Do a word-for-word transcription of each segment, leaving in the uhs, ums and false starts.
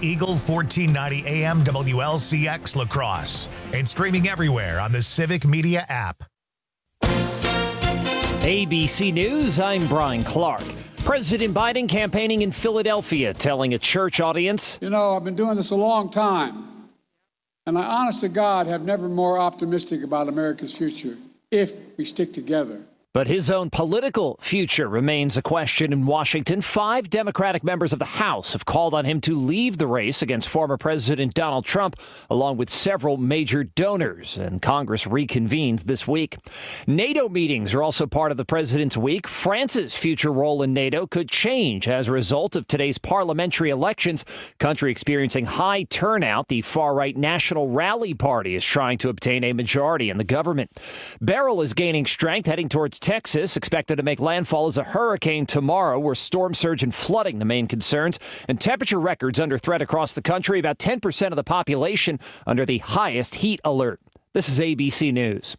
Eagle fourteen ninety A M W L C X La Crosse and streaming everywhere on the Civic Media app. A B C News, I'm Brian Clark. President Biden campaigning in Philadelphia, telling a church audience, You know, I've been doing this a long time, and I, honest to God, have never been more optimistic about America's future if we stick together. but his own political future remains a question in Washington. Five Democratic members of the House have called on him to leave the race against former President Donald Trump, along with several major donors, and Congress reconvenes this week. NATO meetings are also part of the president's week. France's future role in NATO could change as a result of today's parliamentary elections. Country experiencing high turnout, the far-right National Rally Party is trying to obtain a majority in the government. Beryl is gaining strength, heading towards Texas, expected to make landfall as a hurricane tomorrow, where storm surge and flooding the main concerns, and temperature records under threat across the country. About ten percent of the population under the highest heat alert. This is A B C News.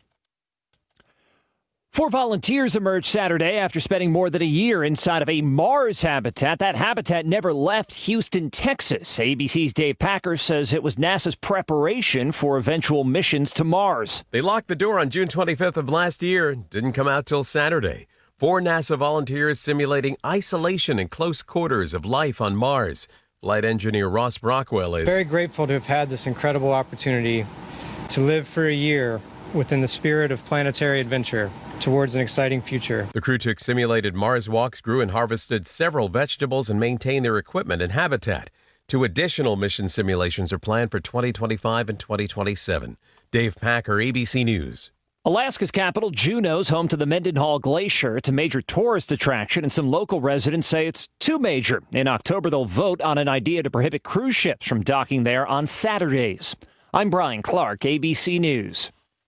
Four volunteers emerged Saturday after spending more than a year inside of a Mars habitat. That habitat never left Houston, Texas. A B C's Dave Packer says it was NASA's preparation for eventual missions to Mars. They locked the door on June twenty-fifth of last year. Didn't come out till Saturday. Four NASA volunteers simulating isolation and close quarters of life on Mars. Flight engineer Ross Brockwell is very grateful to have had this incredible opportunity to live for a year within the spirit of planetary adventure towards an exciting future. The crew took simulated Mars walks, grew and harvested several vegetables, and maintained their equipment and habitat. Two additional mission simulations are planned for twenty twenty-five and twenty twenty-seven. Dave Packer, A B C News. Alaska's capital, Juneau's home to the Mendenhall Glacier. It's a major tourist attraction, and some local residents say it's too major. In October, they'll vote on an idea to prohibit cruise ships from docking there on Saturdays. I'm Brian Clark, A B C News.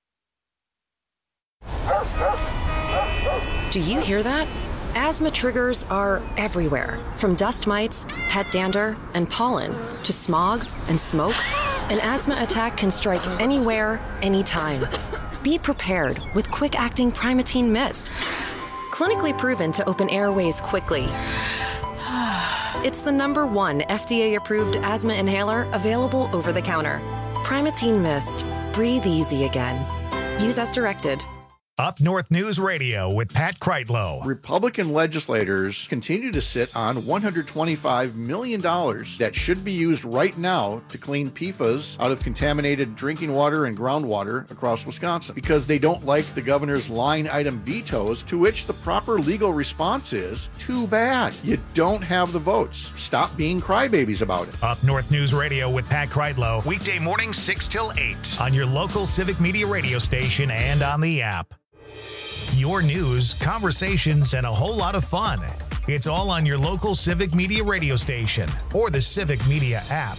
Do you hear that? Asthma triggers are everywhere, from dust mites, pet dander, and pollen, to smog and smoke. An asthma attack can strike anywhere, anytime. Be prepared with quick-acting Primatene Mist. Clinically proven to open airways quickly. It's the number one F D A-approved asthma inhaler available over the counter. Primatene Mist. Breathe easy again. Use as directed. Up North News Radio with Pat Kreitlow. Republican legislators continue to sit on one hundred twenty-five million dollars that should be used right now to clean P F A S out of contaminated drinking water and groundwater across Wisconsin because they don't like the governor's line item vetoes, to which the proper legal response is, too bad. You don't have the votes. Stop being crybabies about it. Up North News Radio with Pat Kreitlow. Weekday mornings six till eight on your local Civic Media radio station and on the app. Your news, conversations, and a whole lot of fun. It's all on your local Civic Media radio station or the Civic Media app.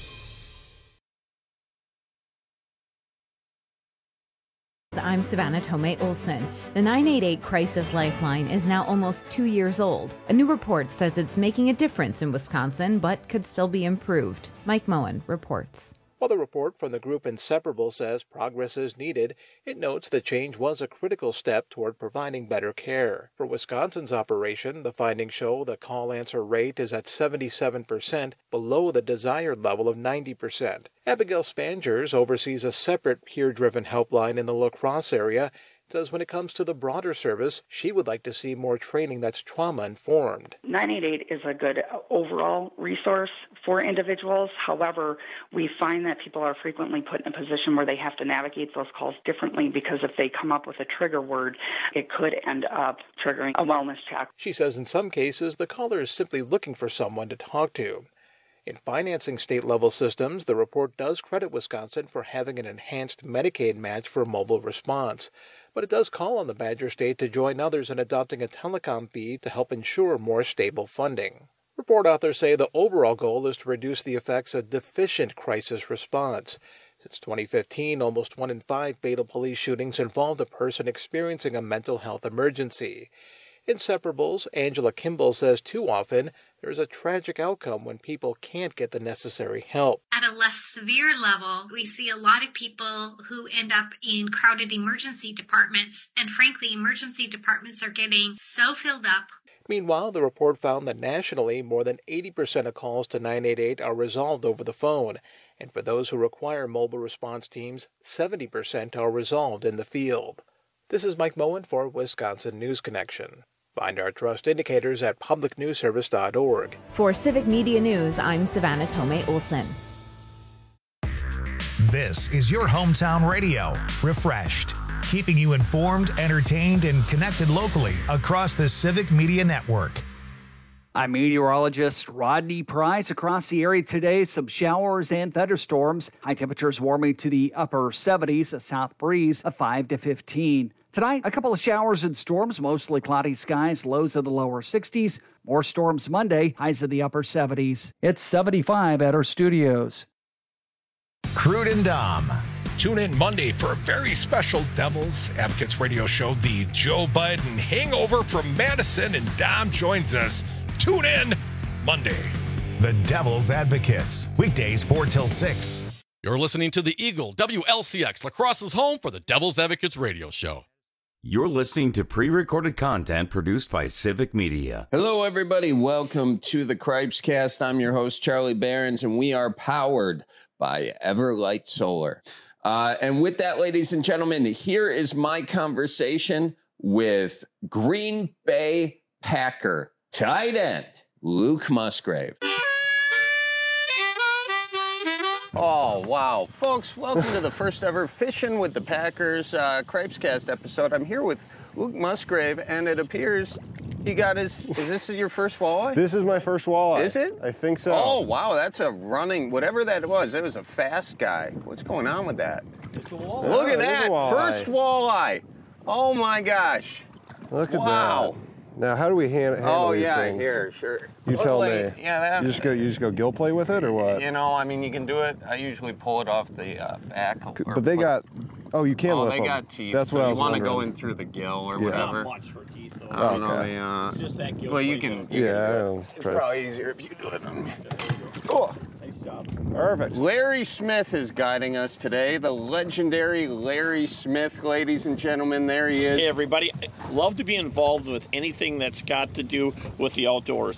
I'm Savannah Tomei Olson. The nine eight eight Crisis Lifeline is now almost two years old. A new report says it's making a difference in Wisconsin, but could still be improved. Mike Moen reports. While the report from the group Inseparable says progress is needed, it notes the change was a critical step toward providing better care. For Wisconsin's operation, the findings show the call answer rate is at seventy-seven percent, below the desired level of ninety percent. Abigail Spangers oversees a separate peer-driven helpline in the La Crosse area. Says when it comes to the broader service, she would like to see more training that's trauma-informed. nine eight eight is a good overall resource for individuals. However, we find that people are frequently put in a position where they have to navigate those calls differently because if they come up with a trigger word, it could end up triggering a wellness check. She says in some cases, the caller is simply looking for someone to talk to. In financing state-level systems, the report does credit Wisconsin for having an enhanced Medicaid match for mobile response. But it does call on the Badger State to join others in adopting a telecom fee to help ensure more stable funding. Report authors say the overall goal is to reduce the effects of deficient crisis response. Since twenty fifteen, almost one in five fatal police shootings involved a person experiencing a mental health emergency. Inseparables, Angela Kimball says too often there is a tragic outcome when people can't get the necessary help. At a less severe level, we see a lot of people who end up in crowded emergency departments, and frankly, emergency departments are getting so filled up. Meanwhile, the report found that nationally, more than eighty percent of calls to nine eight eight are resolved over the phone, and for those who require mobile response teams, seventy percent are resolved in the field. This is Mike Moen for Wisconsin News Connection. Find our trust indicators at public news service dot org. For Civic Media News, I'm Savannah Tomei Olson. This is your hometown radio, Refreshed, keeping you informed, entertained, and connected locally across the Civic Media Network. I'm meteorologist Rodney Price. Across the area today, some showers and thunderstorms. High temperatures warming to the upper seventies, a south breeze of five to fifteen. Tonight, a couple of showers and storms, mostly cloudy skies, lows of the lower sixties. More storms Monday, highs of the upper seventies. It's seventy-five at our studios. Crude and Dom. Tune in Monday for a very special Devil's Advocates radio show, the Joe Biden Hangover from Madison, and Dom joins us. Tune in Monday. The Devil's Advocates, weekdays four till six. You're listening to the Eagle W L C X, La Crosse's home for the Devil's Advocates radio show. You're listening to pre-recorded content produced by Civic Media. Hello, everybody. Welcome to the Cripescast. I'm your host, Charlie Behrens, and we are powered by Everlight Solar. Uh, and with that, ladies and gentlemen, here is my conversation with Green Bay Packer tight end Luke Musgrave. Oh, wow. Folks, welcome to the first ever Fishing with the Packers uh, Cripescast episode. I'm here with Luke Musgrave, and it appears he got his... Is this your first walleye? This is my first walleye. Is it? I think so. Oh, wow. That's a running... Whatever that was, it was a fast guy. What's going on with that? It's a walleye. Look at that. Walleye. First walleye. Oh, my gosh. Look at wow. that. Now, how do we hand, handle oh, these yeah, things? here, sure. You Look tell like, me. Yeah, that, you just go. You just go gill play with it, or what? You know, I mean, you can do it. I usually pull it off the uh, back. But they got. Oh, you can. Oh, lip they them. got teeth. That's so what I you was want to wondering. go in through the gill or Yeah. whatever. Not much for teeth, though. I don't okay. know. The, uh, it's just that gill. well, you can. You yeah, can do I'll it. It's try. probably easier if you do it. Cool. Nice job. Perfect. Larry Smith is guiding us today. The legendary Larry Smith, ladies and gentlemen. There he is. Hey, everybody. Love to be involved with anything that's got to do with the outdoors.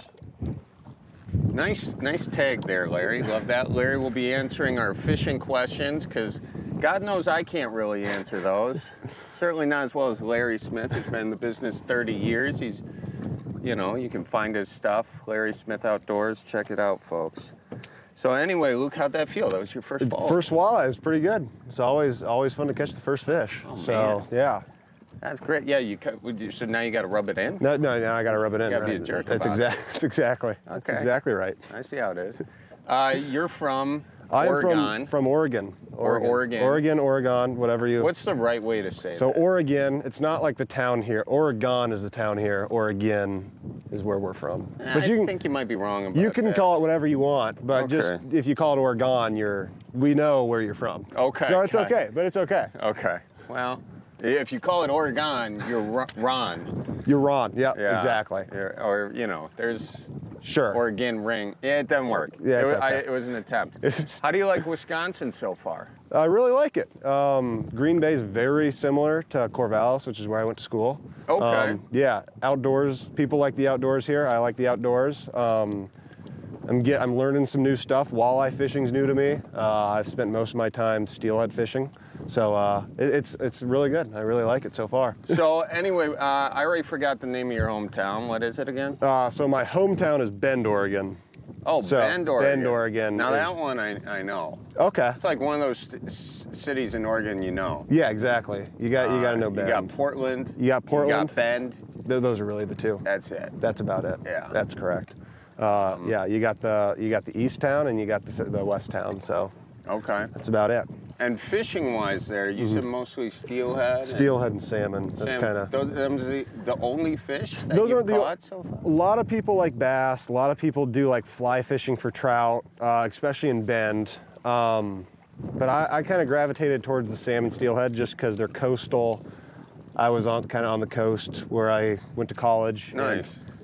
Nice, nice tag there, Larry. Love that. Larry will be answering our fishing questions because God knows I can't really answer those. Certainly not as well as Larry Smith, who's been in the business thirty years. He's, you know, you can find his stuff, Larry Smith Outdoors. Check it out, folks. So anyway, Luke, how'd that feel? That was your first ball. First walleye is pretty good. It's always always fun to catch the first fish. Oh, so man. yeah. That's great. Yeah, you cut. Would you, so now you got to rub it in. No, no, no. I got to rub it in. You gotta be right? a jerk That's about exactly. it. That's exactly. Okay. That's exactly right. I see how it is. Uh, you're from I'm Oregon. from from Oregon. Or Oregon. Oregon, Oregon, whatever you. What's the right way to say So that? Oregon, it's not like the town here. Oregon is the town here. Oregon is where we're from. Eh, But I you can, think you might be wrong about you can that. call it whatever you want, but Okay. just if you call it Oregon, you're we know where you're from. Okay. So it's okay. okay, but it's okay. Okay. Well, if you call it Oregon, you're Ro- Ron. You're Ron. Yep, Yeah. exactly. You're- or, you know, there's Sure. Oregon ring. Yeah, it doesn't work. Yeah, it, it's was, I, okay. it was an attempt. How do you like Wisconsin so far? I really like it. Um, Green Bay is very similar to Corvallis, which is where I went to school. Okay. Um, yeah, outdoors. People like the outdoors here. I like the outdoors. Um, I'm get, I'm learning some new stuff. Walleye fishing's new to me. Uh, I've spent most of my time steelhead fishing, so uh, it, it's it's really good. I really like it so far. So anyway, uh, I already forgot the name of your hometown. What is it again? Uh, so my hometown is Bend, Oregon. Oh, So, Bend, Oregon. Bend, Oregon Now is- that one I, I know. Okay. It's like one of those st- s- cities in Oregon you know. Yeah, exactly. You got you got to know Uh, Bend. You got Portland. You got Portland. You got Bend. Th- those are really the two. That's it. That's about it. Yeah. That's correct. Uh, yeah, you got the you got the east town and you got the, the west town. So Okay. that's about it. And fishing-wise, there, you said mostly steelhead. and Steelhead and salmon. That's salmon. kind of. Those them's the, the only fish that Those you've are the. caught so far. A lot of people like bass. A lot of people do like fly fishing for trout, uh, especially in Bend. Um, but I, I kind of gravitated towards the salmon steelhead just because they're coastal. I was on kind of on the coast where I went to college. and Nice.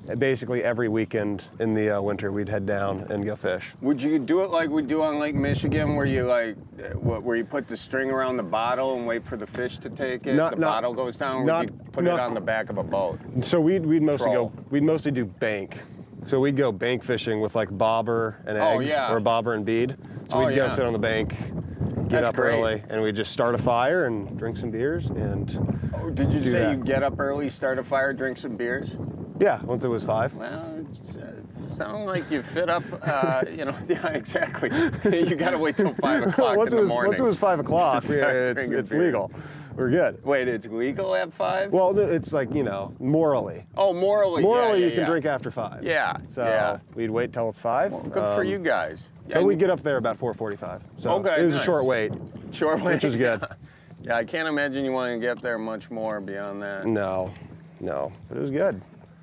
basically every weekend in the uh, winter, we'd head down and go fish. Would you do it like we do on Lake Michigan, where you like, what, where you put the string around the bottle and wait for the fish to take it? Not, the not, bottle goes down, or not, would you put not, it on the back of a boat? So we'd we'd mostly Troll. go we'd mostly do bank. So we'd go bank fishing with like bobber and Oh, eggs, yeah. or bobber and bead. So Oh, we'd go yeah. sit on the bank, get That's up great. early, and we'd just start a fire and drink some beers and. Oh, did you do say that. you get up early, start a fire, drink some beers? Yeah, once it was five. Well, it's, uh, sound like you fit up, uh, you know, yeah, exactly. You got to wait till five o'clock once in it the was, morning. Once it was five o'clock, to yeah, start it's, drinking it's beer. legal. We're good. Wait, it's legal at five? Well, no, it's like, you know, morally. Oh, morally. Morally, yeah, yeah, you can yeah. drink after five. Yeah. So yeah. we'd wait till it's five. Well, good for Um, you guys. Yeah, But we'd get up there about four forty-five. So Okay, it was nice. a short wait. Short wait. Which was good. Yeah, I can't imagine you want to get there much more beyond that. No, no, but it was good.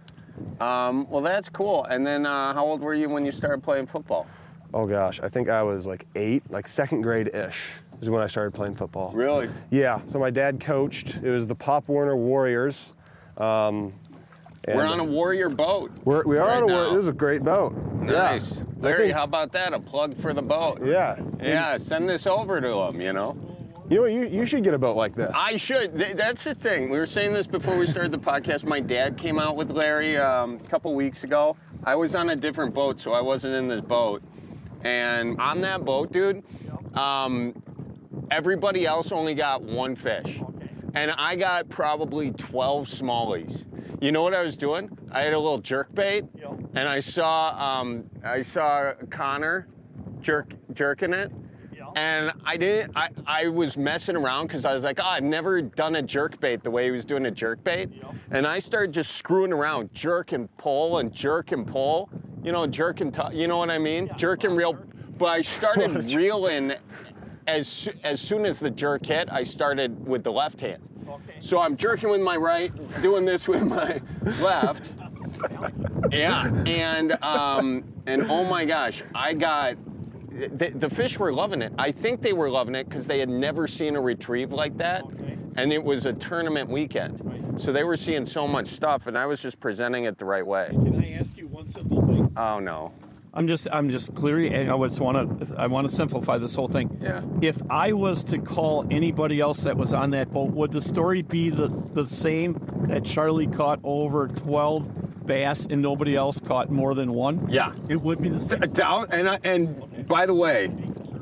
Um, well, that's cool. And then, uh, how old were you when you started playing football? Oh gosh, I think I was like eight, like second grade-ish is when I started playing football. Really? Yeah, so my dad coached. It was the Pop Warner Warriors. Um, We're on a Warrior boat. We're, we are right on a now. Warrior. This is a great boat. Nice. Yeah. I Larry, think- how about that? A plug for the boat. Yeah. Yeah, send this over to them, you know? You know, you, you should get a boat like this. I should. Th- That's the thing. We were saying this before we started the podcast. My dad came out with Larry um, a couple weeks ago. I was on a different boat, so I wasn't in this boat. And on that boat, dude, um, everybody else only got one fish. And I got probably twelve smallies. You know what I was doing? I had a little jerk bait, and I saw um, I saw Connor jerk jerking it. And I didn't, I, I was messing around because I was like, oh, I've never done a jerk bait the way he was doing a jerk bait. And I started just screwing around, jerk and pull and jerk and pull. You know, jerk and, t- you know what I mean? Jerk and reel. But I started reeling as, as soon as the jerk hit, I started with the left hand. So I'm jerking with my right, doing this with my left. Yeah, and, um, and oh my gosh, I got, The, the fish were loving it. I think they were loving it because they had never seen a retrieve like that. Okay. And it was a tournament weekend. Right. So they were seeing so much stuff, and I was just presenting it the right way. Can I ask you one simple thing? Oh, no. I'm just, I'm just clearly, I just want to, I want to simplify this whole thing. Yeah. If I was to call anybody else that was on that boat, would the story be the, the same, that Charlie caught over twelve bass and nobody else caught more than one? Yeah. It would be the same. Down, and, I, and by the way,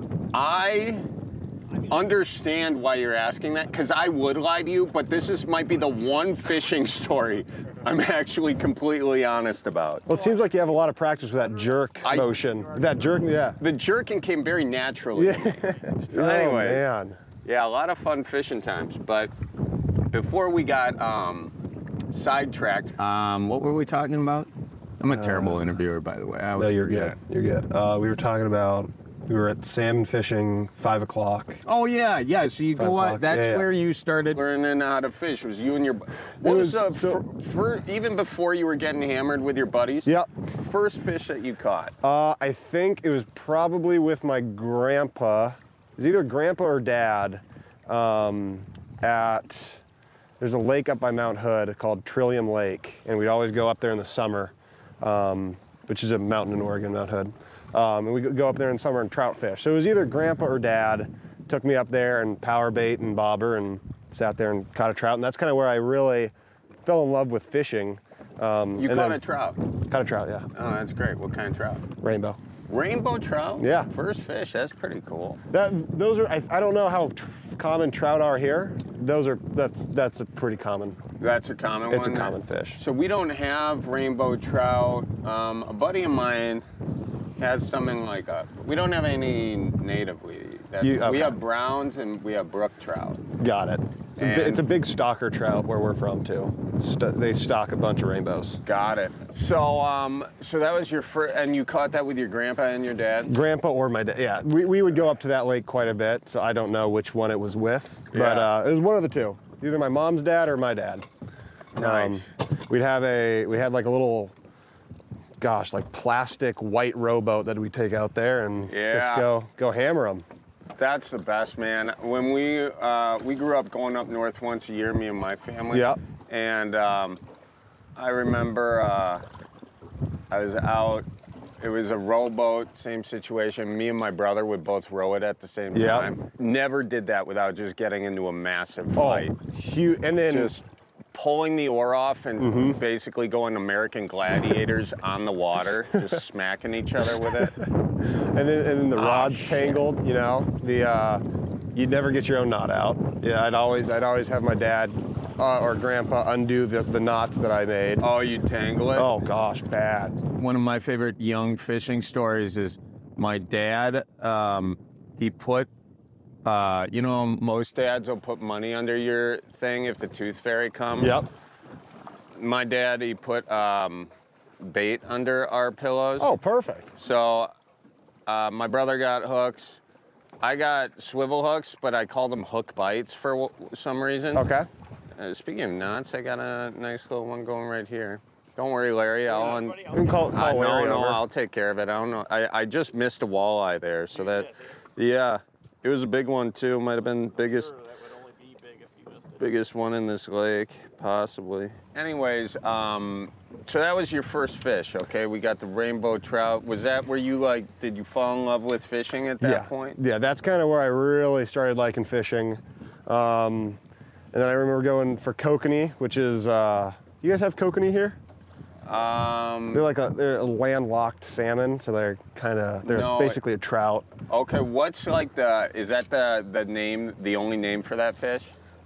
I understand why you're asking that, because I would lie to you, but this is might be the one fishing story I'm actually completely honest about. Well, it seems like you have a lot of practice with that jerk I, motion. That jerk, yeah. The jerking came very naturally. Yeah. So oh, anyways, man. Yeah, a lot of fun fishing times. But before we got um, sidetracked, um, what were we talking about? I'm a terrible uh, interviewer, by the way. I no, you're forget. good. You're good. Uh, we were talking about, we were at salmon fishing, five o'clock. Oh, yeah, yeah. So you Five go o'clock. out, that's yeah, yeah. where you started learning how to fish, was you and your, what It was, was- uh, so- for, for, even before you were getting hammered with your buddies? Yep. First fish that you caught? Uh, I think it was probably with my grandpa. It was either grandpa or dad um, at, there's a lake up by Mount Hood called Trillium Lake, and we'd always go up there in the summer, um, which is a mountain in Oregon, Mount Hood. Um, and we go up there in summer and trout fish. So it was either grandpa or dad took me up there and power bait and bobber and sat there and caught a trout. And that's kind of where I really fell in love with fishing. Um, You and caught then- a trout? Caught a trout, yeah. Oh, that's great. What kind of trout? Rainbow. Rainbow trout? Yeah. First fish, that's pretty cool. That those are I, I don't know how tr- common trout are here. Those are that's that's a pretty common. That's a common It's one? a common fish. So we don't have rainbow trout. Um, a buddy of mine has something like a, we don't have any natively. That's, You- okay. We have browns and we have brook trout. Got it. It's a, bi- And- it's a big stalker trout where we're from too. St- they stock a bunch of rainbows. Got it. So um, so that was your first, and you caught that with your grandpa and your dad? Grandpa or my dad. Yeah, we, we would go up to that lake quite a bit, so I don't know which one it was with, but Yeah. uh, it was one of the two. Either my mom's dad or my dad. Nice. we'd have a we had like a little, gosh, like plastic white rowboat that we take out there and Yeah. just go go hammer them. That's the best, man. When we uh, we grew up going up north once a year, me and my family. Yep. And um, I remember uh, I was out. It was a rowboat, same situation. Me and my brother would both row it at the same Yep. time. Never did that without just getting into a massive fight. Oh, huge. And then just pulling the oar off and mm-hmm. basically going American Gladiators on the water, just smacking each other with it. And then, and then the Oh, rod's shit. tangled, you know. The uh, you'd never get your own knot out. Yeah, I'd always I'd always have my dad uh, or grandpa undo the, the knots that I made. Oh, you tangle it? Oh gosh, bad. One of my favorite young fishing stories is my dad, um, he put, uh, you know, most dads will put money under your thing if the tooth fairy comes. Yep. My dad, he put um, bait under our pillows. Oh, perfect. So uh, my brother got hooks. I got swivel hooks, but I called them hook bites for w- some reason. Okay. Uh, speaking of knots, I got a nice little one going right here. Don't worry, Larry. I'll un- You can call, call uh, no, Larry no, over. I'll take care of it. I don't know. I, I just missed a walleye there, so that, yeah, it was a big one too. Might have been biggest, biggest one in this lake, possibly. Anyways, um, so that was your first fish, okay? We got the rainbow trout. Was that where you like? Did you fall in love with fishing at that yeah. point? Yeah, that's kind of where I really started liking fishing. Um, and then I remember going for kokanee, which is, uh, you guys have kokanee here? Um, They're like a they're a landlocked salmon, so they're kind of they're No, basically a trout. Okay, what's like the? Is that the the name? The only name for that fish?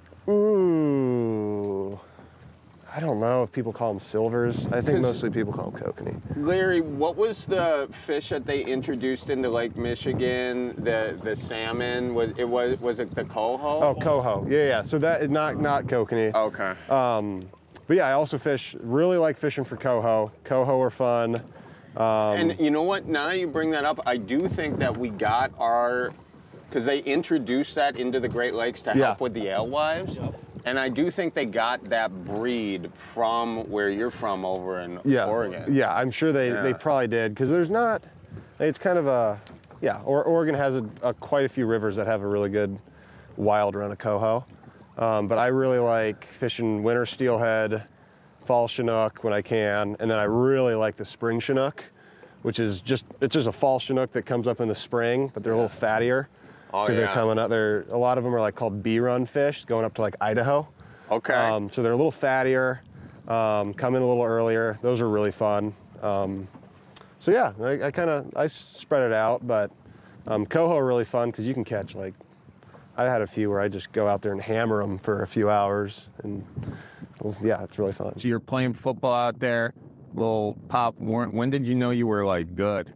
Ooh, I don't know if people call them silvers. I think 'Cause- mostly people call them kokanee. Larry, what was the fish that they introduced into Lake Michigan? The the salmon was it was was it the coho? Oh, coho. Yeah, yeah. So that is not not kokanee. Okay. Um, but yeah, I also fish. Really like fishing for coho. Coho are fun. Um, And you know what? Now that you bring that up, I do think that we got our, because they introduced that into the Great Lakes to Yeah. help with the alewives. And I do think they got that breed from where you're from over in yeah, Oregon. Yeah, I'm sure they, Yeah. they probably did because there's not. It's kind of a yeah. Or, Oregon has a, a, quite a few rivers that have a really good wild run of coho. Um, but I really like fishing winter steelhead, fall chinook when I can, and then I really like the spring chinook, which is just it's just a fall chinook that comes up in the spring, but they're a little fattier Oh, because yeah. they're coming up. They're a lot of them are like called bee-run fish, going up to like Idaho. Okay. Um, so they're a little fattier, um, come in a little earlier. Those are really fun. Um, so yeah, I, I kind of I spread it out, but um, coho are really fun because you can catch like. I had a few where I just go out there and hammer them for a few hours, and well, yeah, it's really fun. So you're playing football out there, little pop. When did you know you were like good?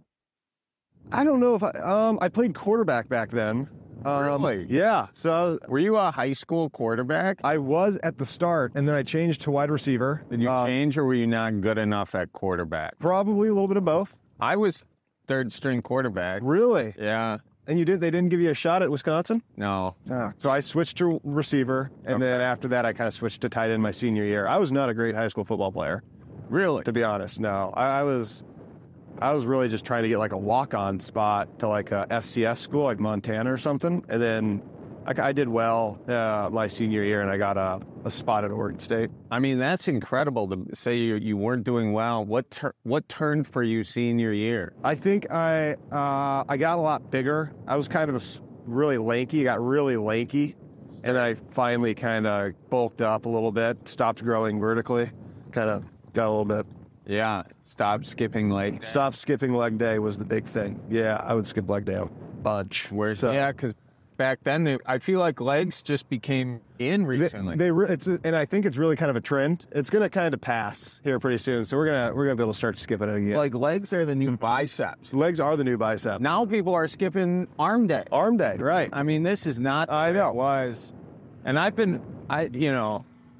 I don't know if I um I played quarterback back then. Um, Really? Yeah. So Were you a high school quarterback? I was at the start, and then I changed to wide receiver. Did you Uh, change, or were you not good enough at quarterback? Probably a little bit of both. I was third string quarterback. Really? Yeah. And you did? They didn't give you a shot at Wisconsin? No. Ah, so I switched to receiver, and then after that, I kind of switched to tight end my senior year. I was not a great high school football player, Really? to be honest. No, I, I was, I was really just trying to get like a walk-on spot to like a F C S school, like Montana or something, and then I, I did well uh, my senior year, and I got a, a spot at Oregon State. I mean, that's incredible to say you, you weren't doing well. What tur- what turned for you senior year? I think I uh, I got a lot bigger. I was kind of a s- really lanky, got really lanky, and then I finally kind of bulked up a little bit, stopped growing vertically, kind of got a little bit. Yeah. Stop skipping leg. Stop skipping leg day was the big thing. Yeah, I would skip leg day a bunch. Where's So- yeah? Because back then, they, I feel like legs just became in recently. They, they re- it's and I think it's really kind of a trend. It's gonna kind of pass here pretty soon, so we're gonna we're gonna be able to start skipping it again. like legs are the new biceps. Legs are the new bicep. Now people are skipping arm day. Arm day, right? I mean, this is not. I know. It was, and I've been, I you know,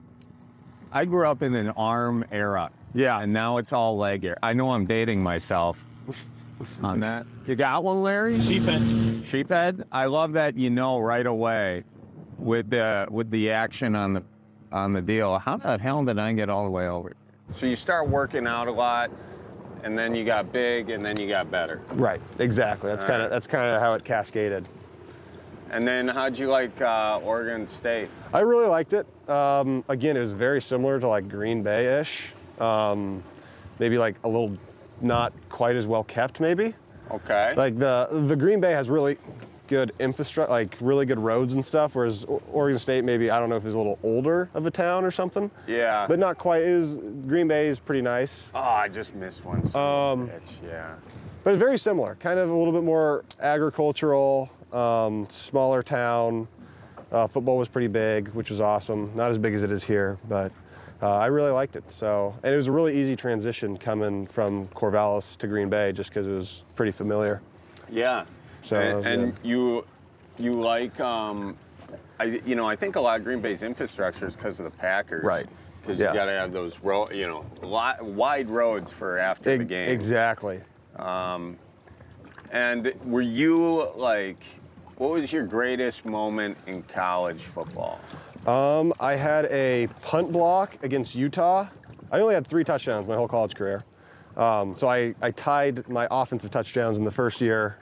I grew up in an arm era. Yeah. And now it's all leg era. I know I'm dating myself on that. You got one, Larry? Sheephead. Sheephead. I love that you know right away with the with the action on the on the deal. How the hell did I get all the way over? So you start working out a lot, and then you got big, and then you got better. Right. Exactly. That's All kind of right. that's kind of how it cascaded. And then how'd you like uh, Oregon State? I really liked it. Um, again, it was very similar to like Green Bay-ish. Um, maybe like a little not quite as well kept, maybe. Okay. Like the the Green Bay has really good infrastructure, like really good roads and stuff, whereas Oregon State, maybe, I don't know if it's a little older of a town or something. Yeah. But not quite. It is, Green Bay is pretty nice. Oh, I just missed one. Um, bitch. Yeah. But it's very similar, kind of a little bit more agricultural, um, smaller town. Uh, football was pretty big, which was awesome. Not as big as it is here, but uh, I really liked it. So, and it was a really easy transition coming from Corvallis to Green Bay, just because it was pretty familiar. Yeah. So and and you you like um, I you know I think a lot of Green Bay's infrastructure is because of the Packers. Right. Because Yeah. you got to have those road, you know, lot, wide roads for after E- the game. Exactly. Um, and were you like, what was your greatest moment in college football? Um, I had a punt block against Utah. I only had three touchdowns my whole college career. Um, so I, I tied my offensive touchdowns in the first year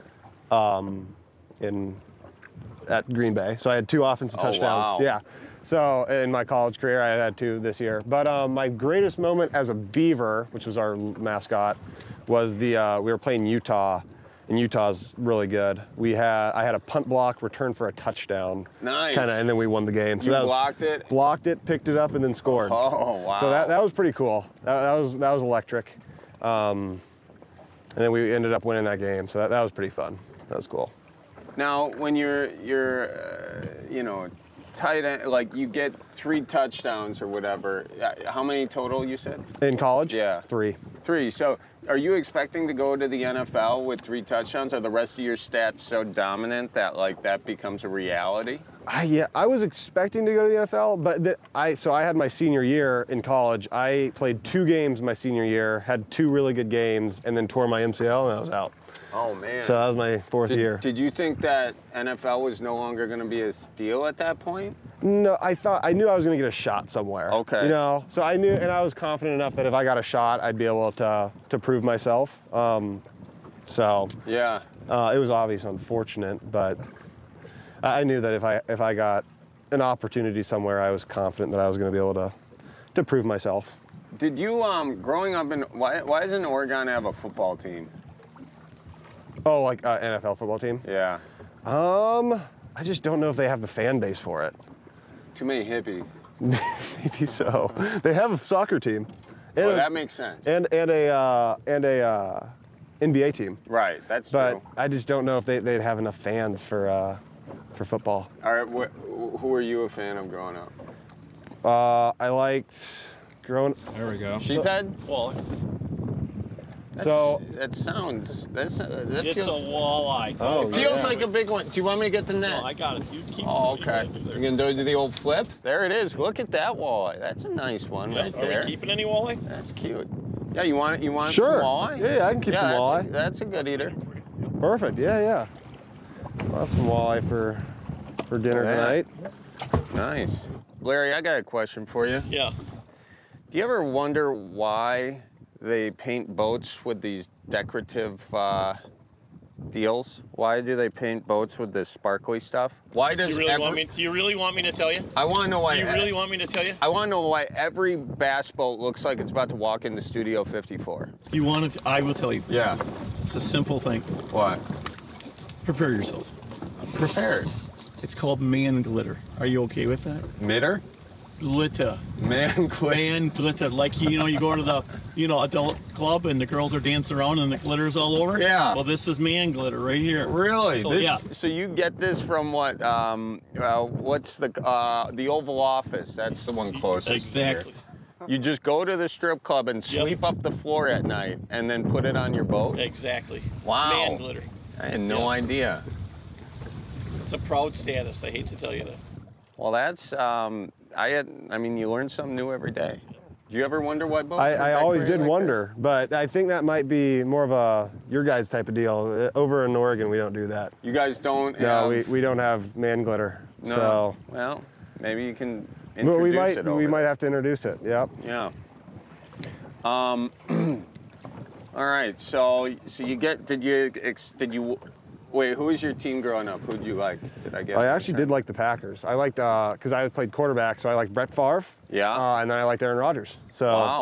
um, in at Green Bay. So I had two offensive Oh, touchdowns. wow. Yeah. So in my college career, I had two this year. But um, my greatest moment as a Beaver, which was our mascot, was the uh, we were playing Utah, and Utah's really good. We had I had a punt block return for a touchdown. Nice. Kind of, and then we won the game. So You that was, blocked it? Blocked it, picked it up, and then scored. Oh, wow. So that, that was pretty cool. That, that was that was electric. Um, and then we ended up winning that game. So that, that was pretty fun. That was cool. Now, when you're you're uh, you know tight end, like you get three touchdowns or whatever. uh, How many total you said? In college? Yeah. Three. Three. So, are you expecting to go to the N F L with three touchdowns? Are the rest of your stats so dominant that like that becomes a reality? I, yeah, I was expecting to go to the N F L, but the, I so I had my senior year in college. I played two games my senior year, had two really good games, and then tore my M C L and I was out. Oh man. So that was my fourth did, year. Did you think that N F L was no longer going to be a steal at that point? No, I thought I knew I was going to get a shot somewhere. Okay. You know, so I knew, and I was confident enough that if I got a shot, I'd be able to to prove myself. Um, so yeah, uh, it was obviously unfortunate, but I I knew that if I if I got an opportunity somewhere, I was confident that I was going to be able to to prove myself. Did you um growing up in why why doesn't Oregon have a football team? Oh, like uh, N F L football team? Yeah. Um, I just don't know if they have the fan base for it. Too many hippies. Maybe so. They have a soccer team. And Well, a- that makes sense. And and a uh, and a uh, N B A team. Right, that's but true. I just don't know if they they'd have enough fans for uh, for football. All right, wh- who were you a fan of growing up? Uh, I liked growing. There we go. Sheephead? Well, So that sounds that's uh, that it's feels a walleye. Oh, it feels yeah. like a big one. Do you want me to get the net? No, I got it. You keep Oh, you okay. keep it there. You're gonna do the old flip? There it is. Look at that walleye. That's a nice one Yeah, right Are there. we keeping any walleye? That's cute. Yeah, you want it? You want Sure. some walleye? Yeah, yeah, I can keep yeah, some that's walleye. A, that's a good eater. Perfect. Yeah, yeah. I'll have some walleye for for dinner Yeah. tonight. Nice. Larry, I got a question for you. Yeah. Do you ever wonder why they paint boats with these decorative uh, deals? Why do they paint boats with this sparkly stuff? Why does You really every- want me? Do you really want me to tell you? I want to know why. You really want me to tell you? I want to know why every bass boat looks like it's about to walk into Studio fifty-four. You want it? I will tell you. Yeah. It's a simple thing. What? Prepare yourself. Prepared. It's called man glitter. Are you okay with that? Mitter? Glitter. Man glitter. Man glitter. Like, you know, you go to the, you know, adult club and the girls are dancing around and the glitter's all over. Yeah. Well, this is man glitter right here. Really? So, This- yeah. So you get this from what? Um, uh, what's the uh, the Oval Office? That's the one closest. Exactly. Here. You just go to the strip club and sweep up the floor at night, and then put it on your boat. Exactly. Wow. Man glitter. I had no Yes. idea. It's a proud status. I hate to tell you that. Well, that's um, I had. I mean, you learn something new every day. Do you ever wonder why boats? I, are I always decorated did like wonder, but I think that might be more of a your guys type of deal. Uh, Over in Oregon, we don't do that. this? You guys don't. No, have, we, we don't have man glitter. No. So Well, maybe you can but introduce we might it. Over we might there. have to introduce it. Yep. Yeah. Um. all right. So so you get did you ex, did you wait? Who was your team growing up? Who did you like? Did I get? I actually did like the Packers. I liked because I played quarterback, so I liked Brett Favre. Yeah. Uh, and then I liked Aaron Rodgers. So Wow.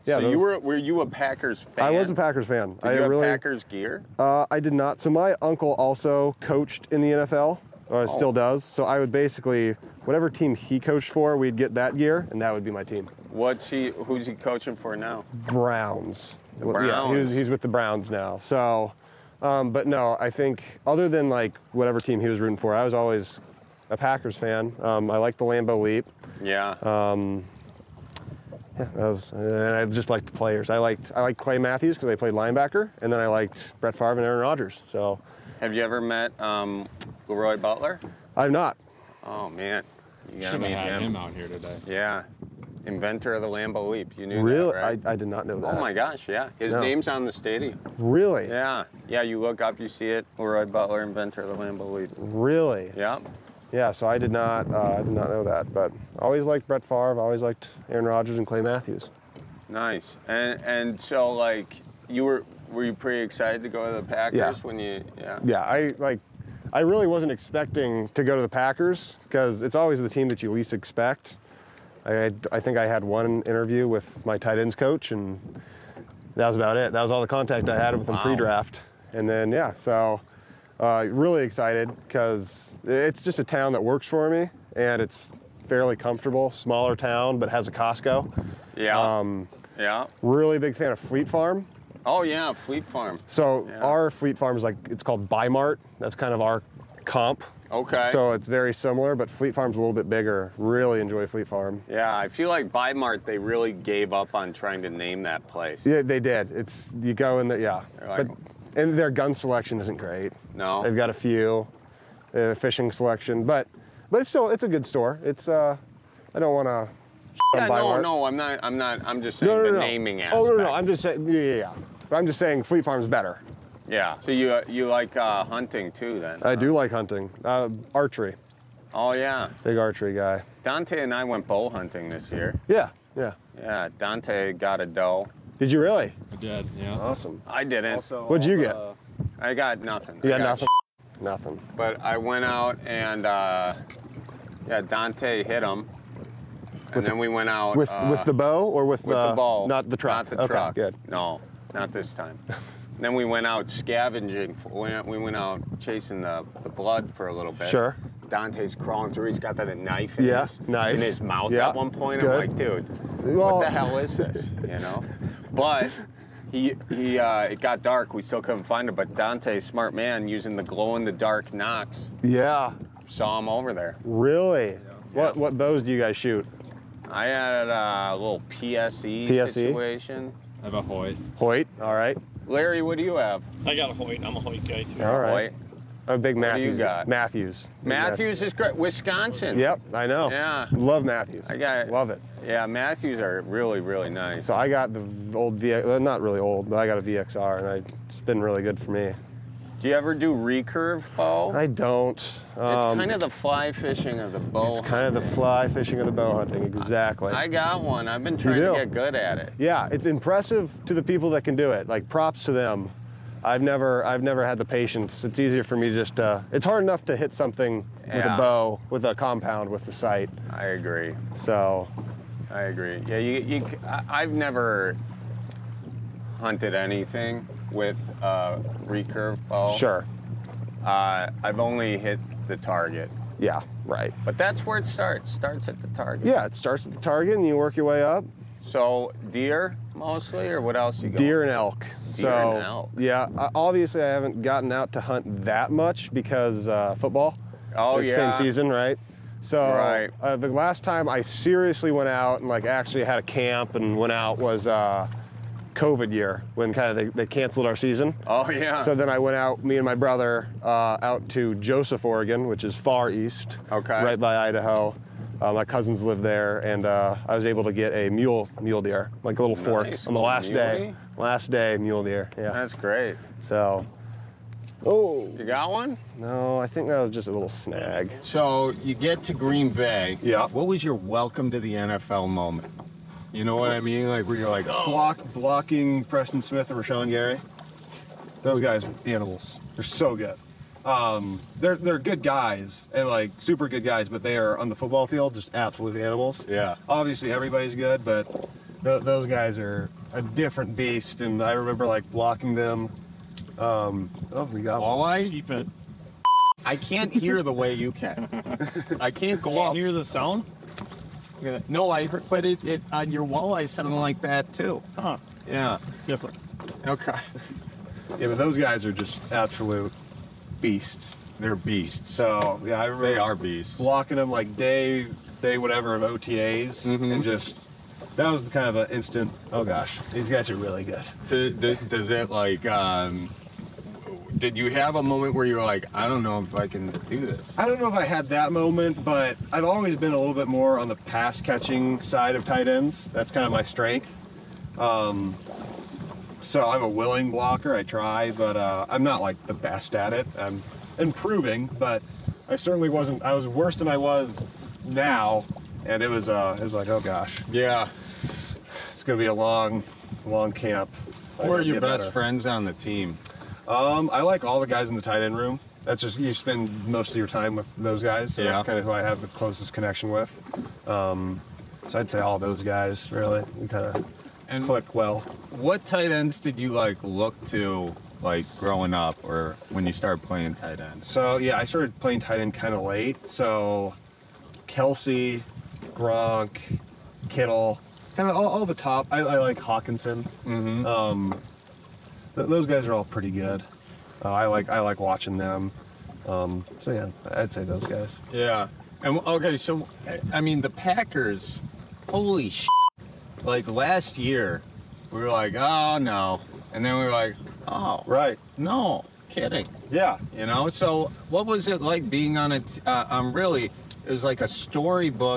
Yeah, so those, you were were you a Packers fan? I was a Packers fan. Did I you have really, Packers gear? Uh, I did not. So my uncle also coached in the N F L, or Oh. still does. So I would basically, whatever team he coached for, we'd get that gear, and that would be my team. What's he? Who's he coaching for now? Browns. The Yeah, he Browns. was, he's with the Browns now. So, um, but no, I think other than like whatever team he was rooting for, I was always a Packers fan. Um, I liked the Lambeau Leap. Yeah. Um, yeah, that was, and I just liked the players. I liked I liked Clay Matthews because they played linebacker, and then I liked Brett Favre and Aaron Rodgers. So, Have you ever met um, Leroy Butler? I've not. Oh man, you gotta Should meet have had him. him out here today. Yeah, inventor of the Lambeau Leap. You knew Really? that, right? I, I did not know that. Oh my gosh, yeah. His No. name's on the stadium. Really? Yeah, yeah. You look up, you see it. Leroy Butler, inventor of the Lambeau Leap. Really? Yeah. Yeah. So I did not. Uh, I did not know that. But always liked Brett Favre. Always liked Aaron Rodgers and Clay Matthews. Nice. And and so like you were were you pretty excited to go to the Packers Yeah. when you yeah. Yeah. I like. I really wasn't expecting to go to the Packers because it's always the team that you least expect. I, had, I think I had one interview with my tight ends coach, and that was about it. That was all the contact I had with them Wow. pre-draft. And then, yeah, so uh, really excited because it's just a town that works for me, and it's fairly comfortable, smaller town, but has a Costco. Yeah. Um, Yeah. really big fan of Fleet Farm. Oh yeah, Fleet Farm. So Yeah. our Fleet Farm is like, it's called Bi-Mart. That's kind of our comp. Okay. So it's very similar, but Fleet Farm's a little bit bigger. Really enjoy Fleet Farm. Yeah, I feel like Bi-Mart, they really gave up on trying to name that place. Yeah, they did. It's, you go in there, yeah. They're like- But, and their gun selection isn't great. No. They've got a few, uh, fishing selection, but but it's still, it's a good store. It's, uh, I don't want to Yeah, no, Bi-Mart. no, I'm not. I'm not. I'm just saying No, no, the no. naming aspect. Oh, no, no, I'm just saying, yeah, yeah, yeah. But I'm just saying Fleet Farm's better. Yeah. So you uh, you like uh, hunting too, then? I do like hunting. Uh, archery. Oh yeah. Big archery guy. Dante and I went bow hunting this year. Yeah, yeah. Yeah. Dante got a doe. Did you really? I did, yeah. Awesome. I didn't. Also, What'd you all get? the- I got nothing. You I got nothing? Nothing. But I went out and uh, yeah, Dante hit him. And With then we went out With uh, with the bow or with, with the, the bow, Not the truck. Not the okay, truck. Good. No, not this time. Then we went out scavenging. We went, we went out chasing the, the blood for a little bit. Sure. Dante's crawling through. He's got that knife in, Yeah, his, nice. in his mouth Yeah, at one point. good. I'm like, dude, Well- what the hell is this? You know? But he he uh, it got dark. We still couldn't find him. But Dante, smart man, using the glow in the dark knocks, Yeah. saw him over there. Really? What what bows do you guys shoot? I had a little P S E P S E? situation. I have a Hoyt. Hoyt. All right. Larry, what do you have? I got a Hoyt. I'm a Hoyt guy too. All right. Hoyt. I'm a big What do you Matthews. got? Matthews. Matthews is great. Wisconsin. Yep, I know. Yeah. Love Matthews. I got Love it. Yeah, Matthews are really, really nice. So I got the old V X, well, not really old, but I got a V X R, and I, it's been really good for me. Do you ever do recurve bow? I don't. It's Um, kind of the fly fishing of the bow. It's kind of the fly fishing of the bow hunting. Exactly. I got one. I've been trying do? to get good at it. Yeah, it's impressive to the people that can do it. Like props to them. I've never, I've never had the patience. It's easier for me to just. Uh, it's hard enough to hit something with Yeah. a bow, with a compound, with the sight. I agree. So. I agree. Yeah, you, you, I- I've never hunted anything with a recurve bow. Sure. Uh, I've only hit the target. Yeah. Right. But that's where it starts. Starts at the target. Yeah, it starts at the target and you work your way up. So deer mostly, or what else you got? Deer and elk. Deer so, and elk. Yeah, uh, obviously I haven't gotten out to hunt that much because uh, football. Oh, it's yeah. Same season, right? So Right. uh, the last time I seriously went out and like actually had a camp and went out was uh, COVID year when kind of they, they canceled our season. Oh yeah. So then I went out, me and my brother, uh, out to Joseph, Oregon, which is far east, Okay. right by Idaho. Uh, my cousins live there, and uh, I was able to get a mule mule deer, like a little fork, Nice, on the little last day. muley. Last day, mule deer. Yeah. That's great. So. Oh. You got one? No, I think that was just a little snag. So you get to Green Bay. Yeah. What was your welcome to the N F L moment? You know what I mean? Like where you're like, oh. Block blocking Preston Smith and Rashawn Gary. Those guys, animals. They're so good. Um, they're they're good guys and like super good guys, but they are on the football field just absolute animals. Yeah. Obviously everybody's good, but th- those guys are a different beast, and I remember like blocking them. Um, oh, we got walleye. Keep it. I can't hear the way you can. I can't go Can't up. hear the sound? Yeah. No, I heard, but it, it uh, your walleye sounded like that too. Huh. Yeah. Different. Okay. Yeah, but those guys are just absolute beasts. They're beasts. So yeah, I remember They are beasts. blocking them like day, day whatever of O T As, Mhm. and just that was the kind of an instant. Oh gosh, these guys are really good. Does, does, does it like? Um, did you have a moment where you were like, I don't know if I can do this? I don't know if I had that moment, but I've always been a little bit more on the pass catching side of tight ends. That's kind of my strength. Um, so I'm a willing blocker. I try, but uh, I'm not like the best at it. I'm improving, but I certainly wasn't. I was worse than I was now, and it was. Uh, it was like, oh gosh, Yeah. it's gonna be a long, long camp. I Who are gotta your get best better. friends on the team? Um, I like all the guys in the tight end room. That's just, you spend most of your time with those guys, so Yeah. that's kind of who I have the closest connection with. Um, so I'd say all those guys, really. We kind of And click well. What tight ends did you like look to like growing up, or when you started playing tight ends? So yeah, I started playing tight end kind of late. So Kelsey, Gronk, Kittle, kind of all, all the top. I, I like Hawkinson. Mm-hmm. Um, th- those guys are all pretty good. Uh, I like I like watching them. Um, so yeah, I'd say those guys. Yeah. And okay, so I mean the Packers, holy sh! Like last year, we were like, oh no, and then we were like, oh right, no, kidding. Yeah. You know. So what was it like being on it? Uh, um, really, it was like a storybook.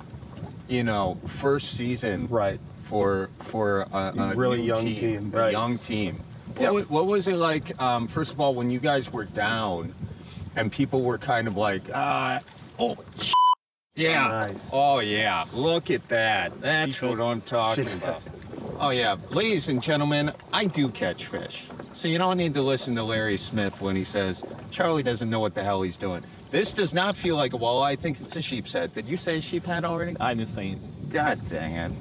You know, first season. Right. For for a, a Really new young team, team, a right. young team. What, Yep. wa- what was it like? Um, first of all, when you guys were down, and people were kind of like, uh, oh, sh- yeah, Nice. oh yeah, look at that. That's what I'm talking about. Oh yeah, ladies and gentlemen, I do catch fish. So you don't need to listen to Larry Smith when he says Charlie doesn't know what the hell he's doing. This does not feel like a walleye. I think it's a sheep's head. Did you say sheep head already? I'm just saying. God dang it.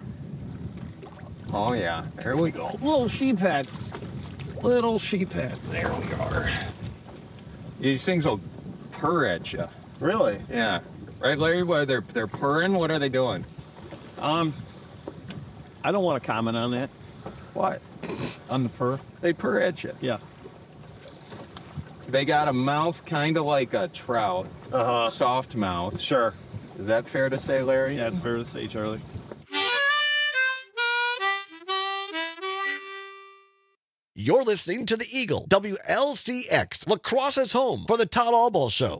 Oh yeah, there we go. Little sheep head. Little sheep head. There we are. These things will purr at you. Really? Yeah. Right, Larry? What, they're, they're purring? What are they doing? Um, I don't want to comment on that. What? On the purr. They purr at you. Yeah. They got a mouth kind of like a trout. Uh-huh. Soft mouth. Sure. Is that fair to say, Larry? Yeah, it's fair to say, Charlie. You're listening to the Eagle, W L C X, Lacrosse's home for the Todd Albaugh Show.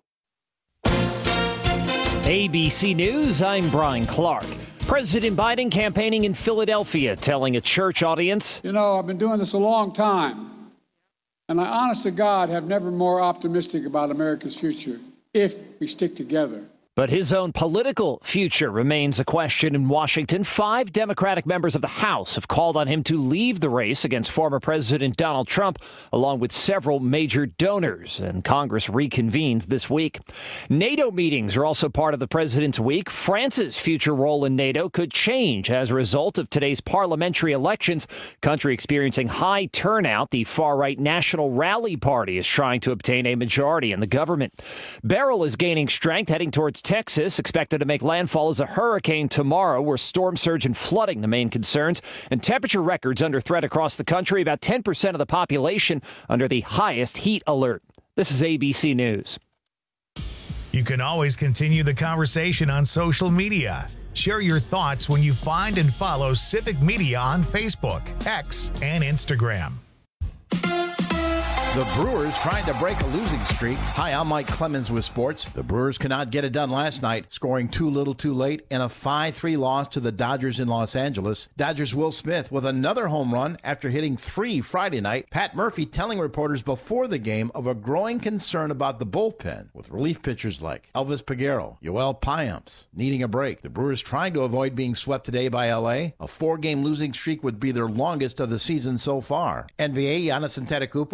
A B C News, I'm Brian Clark. President Biden campaigning in Philadelphia, telling a church audience, You know, I've been doing this a long time, and I, honest to God, have never more optimistic about America's future if we stick together. but his own political future remains a question in Washington. Five Democratic members of the House have called on him to leave the race against former President Donald Trump, along with several major donors, and Congress reconvenes this week. NATO meetings are also part of the president's week. France's future role in NATO could change as a result of today's parliamentary elections. Country experiencing high turnout, the far-right National Rally Party is trying to obtain a majority in the government. Beryl is gaining strength, heading towards Texas, expected to make landfall as a hurricane tomorrow, where storm surge and flooding the main concerns, and temperature records under threat across the country. About ten percent of the population under the highest heat alert. This is A B C News. You can always continue the conversation on social media. Share your thoughts when you find and follow Civic Media on Facebook, X, and Instagram. The Brewers trying to break a losing streak. Hi, I'm Mike Clemens with sports. The Brewers could not get it done last night, scoring too little too late in a five three loss to the Dodgers in Los Angeles. Dodgers' Will Smith with another home run after hitting three Friday night. Pat Murphy telling reporters before the game of a growing concern about the bullpen, with relief pitchers like Elvis Peguero, Yoel Payamps needing a break. The Brewers trying to avoid being swept today by L A. A four-game losing streak would be their longest of the season so far. N B A Giannis Antetokounmpo leading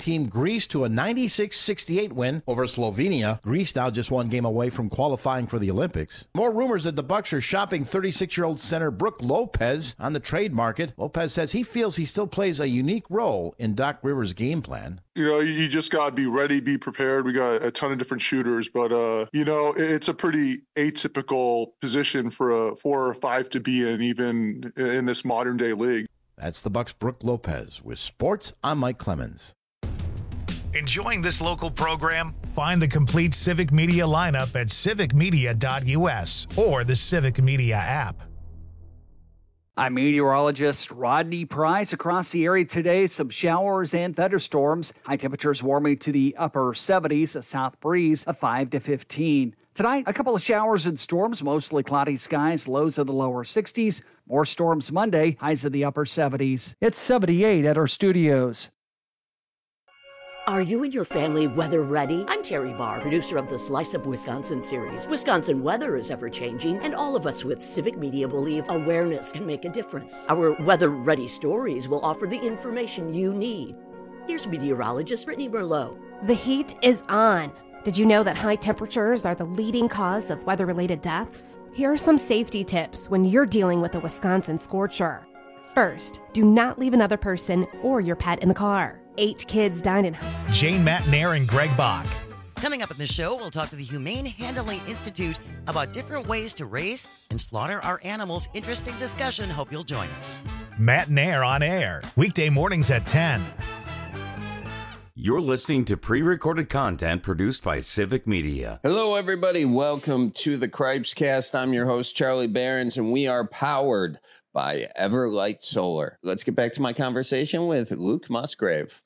Team Greece to a ninety-six sixty-eight win over Slovenia. Greece now just one game away from qualifying for the Olympics. More rumors that the Bucks are shopping thirty-six-year-old center Brook Lopez on the trade market. Lopez says he feels he still plays a unique role in Doc Rivers' game plan. You know, you just got to be ready, be prepared. We got a ton of different shooters, but, uh, you know, it's a pretty atypical position for a four or five to be in, even in this modern day league. That's the Bucks' Brook Lopez. With sports, I'm Mike Clemens. Enjoying this local program? Find the complete Civic Media lineup at civic media dot u s or the Civic Media app. I'm meteorologist Rodney Price. Across the area today, some showers and thunderstorms. High temperatures warming to the upper seventies, a south breeze of five to fifteen. Tonight, a couple of showers and storms, mostly cloudy skies, lows of the lower sixties. More storms Monday, highs of the upper seventies. It's seventy-eight at our studios. Are you and your family weather ready? I'm Terry Barr, producer of the Slice of Wisconsin series. Wisconsin weather is ever-changing, and all of us with Civic Media believe awareness can make a difference. Our weather-ready stories will offer the information you need. Here's meteorologist Brittany Merlot. The heat is on. Did you know that high temperatures are the leading cause of weather-related deaths? Here are some safety tips when you're dealing with a Wisconsin scorcher. First, do not leave another person or your pet in the car. Eight kids died in... Jane Matnair and Greg Bach. Coming up in the show, we'll talk to the Humane Handling Institute about different ways to raise and slaughter our animals. Interesting discussion. Hope you'll join us. Matnair on air, weekday mornings at ten. You're listening to pre-recorded content produced by Civic Media. Hello, everybody. Welcome to the Cripescast. I'm your host, Charlie Behrens, and we are powered by Everlight Solar. Let's get back to my conversation with Luke Musgrave.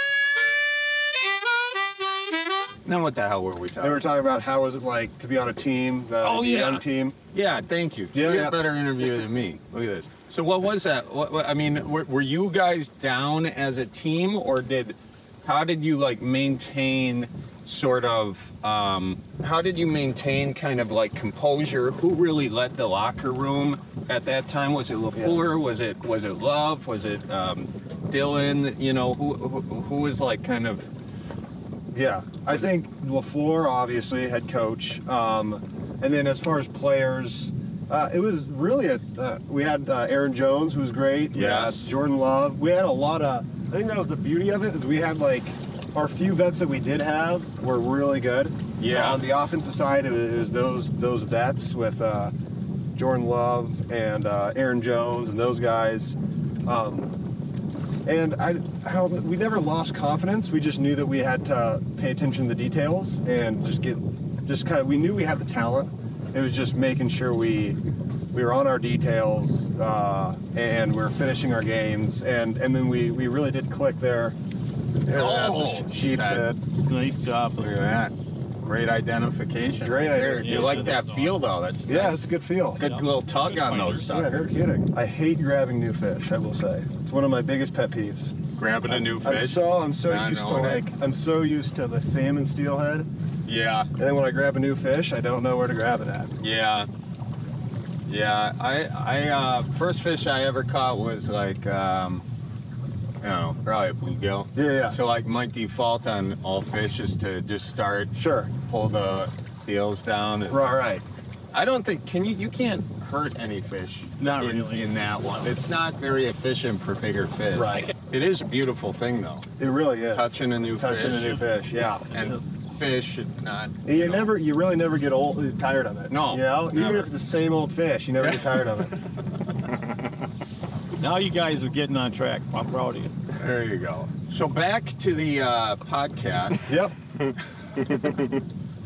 Now, what the hell were we talking? They were talking about how was it like to be on a team, the, oh, the yeah. young team. Yeah, thank you. Yeah, You're yeah. a better interview than me. Look at this. So, what was that? What, what I mean, were, were you guys down as a team, or did? How did you like maintain sort of? Um, how did you maintain kind of like composure? Who really led the locker room at that time? Was it LaFleur? Yeah. Was it was it Love? Was it um, Dylan? You know, who, who who was like kind of? Yeah, I think LaFleur, obviously, head coach. Um, and then as far as players, uh, it was really a, uh, we had uh, Aaron Jones, who was great. We yes. had Jordan Love. We had a lot of, I think that was the beauty of it, is we had like, our few vets that we did have were really good. Yeah. On the offensive side, it was, it was those those vets with uh, Jordan Love and uh, Aaron Jones and those guys. Um, And I, I don't, we never lost confidence. We just knew that we had to pay attention to the details and just get, just kind of, we knew we had the talent. It was just making sure we, we were on our details uh, and we we're finishing our games. And, and then we, we really did click there. Oh, the sheet said. Nice job. Look at that. Great identification. Great there. idea. You like that feel though? That's yeah, nice. it's a good feel. Good little tug on those suckers. Yeah, no kidding. I hate grabbing new fish, I will say. It's one of my biggest pet peeves. Grabbing a new fish. I'm so I'm so Not used to knowing like it. I'm so used to the salmon steelhead. Yeah. And then when I grab a new fish, I don't know where to grab it at. Yeah. Yeah. I I uh, first fish I ever caught was like um, you know, probably a bluegill. Yeah, yeah. So like my default on all fish is to just start, sure, pull the gills down. And, right, right. I don't think can you you can't hurt any fish. Not in, really in that one. It's not very efficient for bigger fish. Right. It is a beautiful thing though. It really is. Touching a new Touching fish. a new fish, yeah. And fish should not. You, You know, never, you really never get old, tired of it. No, you know, even never. if it's the same old fish, you never get tired of it. Now you guys are getting on track. I'm proud of you. There you go. So back to the uh, podcast. Yep.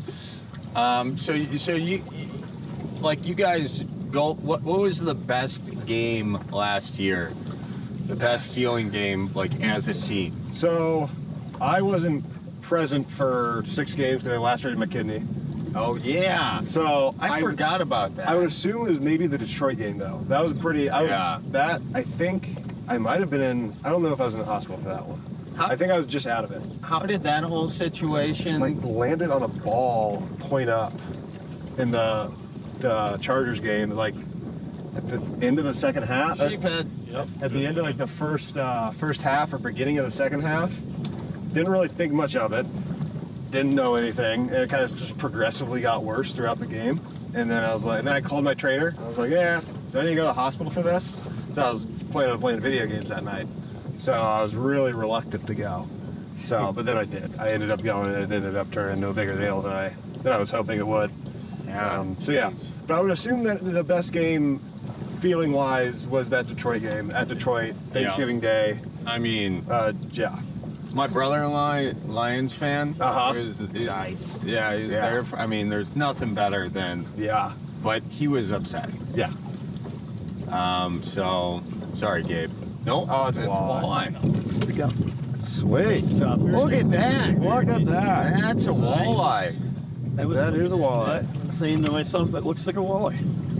um. So you, so you, you, like you guys go. What what was the best game last year? The best ceiling game, like as a team. So, I wasn't present for six games because I lacerated my kidney. Oh yeah. So I, I forgot about that. I would assume it was maybe the Detroit game though. That was pretty. I was, Yeah. That I think I might have been in. I don't know if I was in the hospital for that one. How- I think I was just out of it. How did that whole situation? Like landed on a ball point up in the the Chargers game. Like at the end of the second half. Sheephead. Yep. At the end of like the first uh, first half or beginning of the second half. didn't really think much of it. Didn't know anything. And it kind of just progressively got worse throughout the game. And then I was like, and then I called my trainer. I was like, yeah, do I need to go to the hospital for this? So I was planning on playing video games that night. So I was really reluctant to go. So, but then I did. I ended up going, and it ended up turning into a bigger deal than I than I was hoping it would. Yeah. Um, so yeah, but I would assume that the best game, feeling wise, was that Detroit game at Detroit, Thanksgiving Yeah. Day. I mean, uh, yeah. My brother-in-law, Lions fan. Uh-huh. Was, Nice. Yeah, he's Yeah. there. For, I mean, there's nothing better than. Yeah. But he was upset. Yeah. Um. So sorry, Gabe. Nope. Oh, it's a walleye. Here we go. Sweet. Look at that. Look at that. That's a walleye. That is a walleye. I'm saying to myself, that looks like a walleye.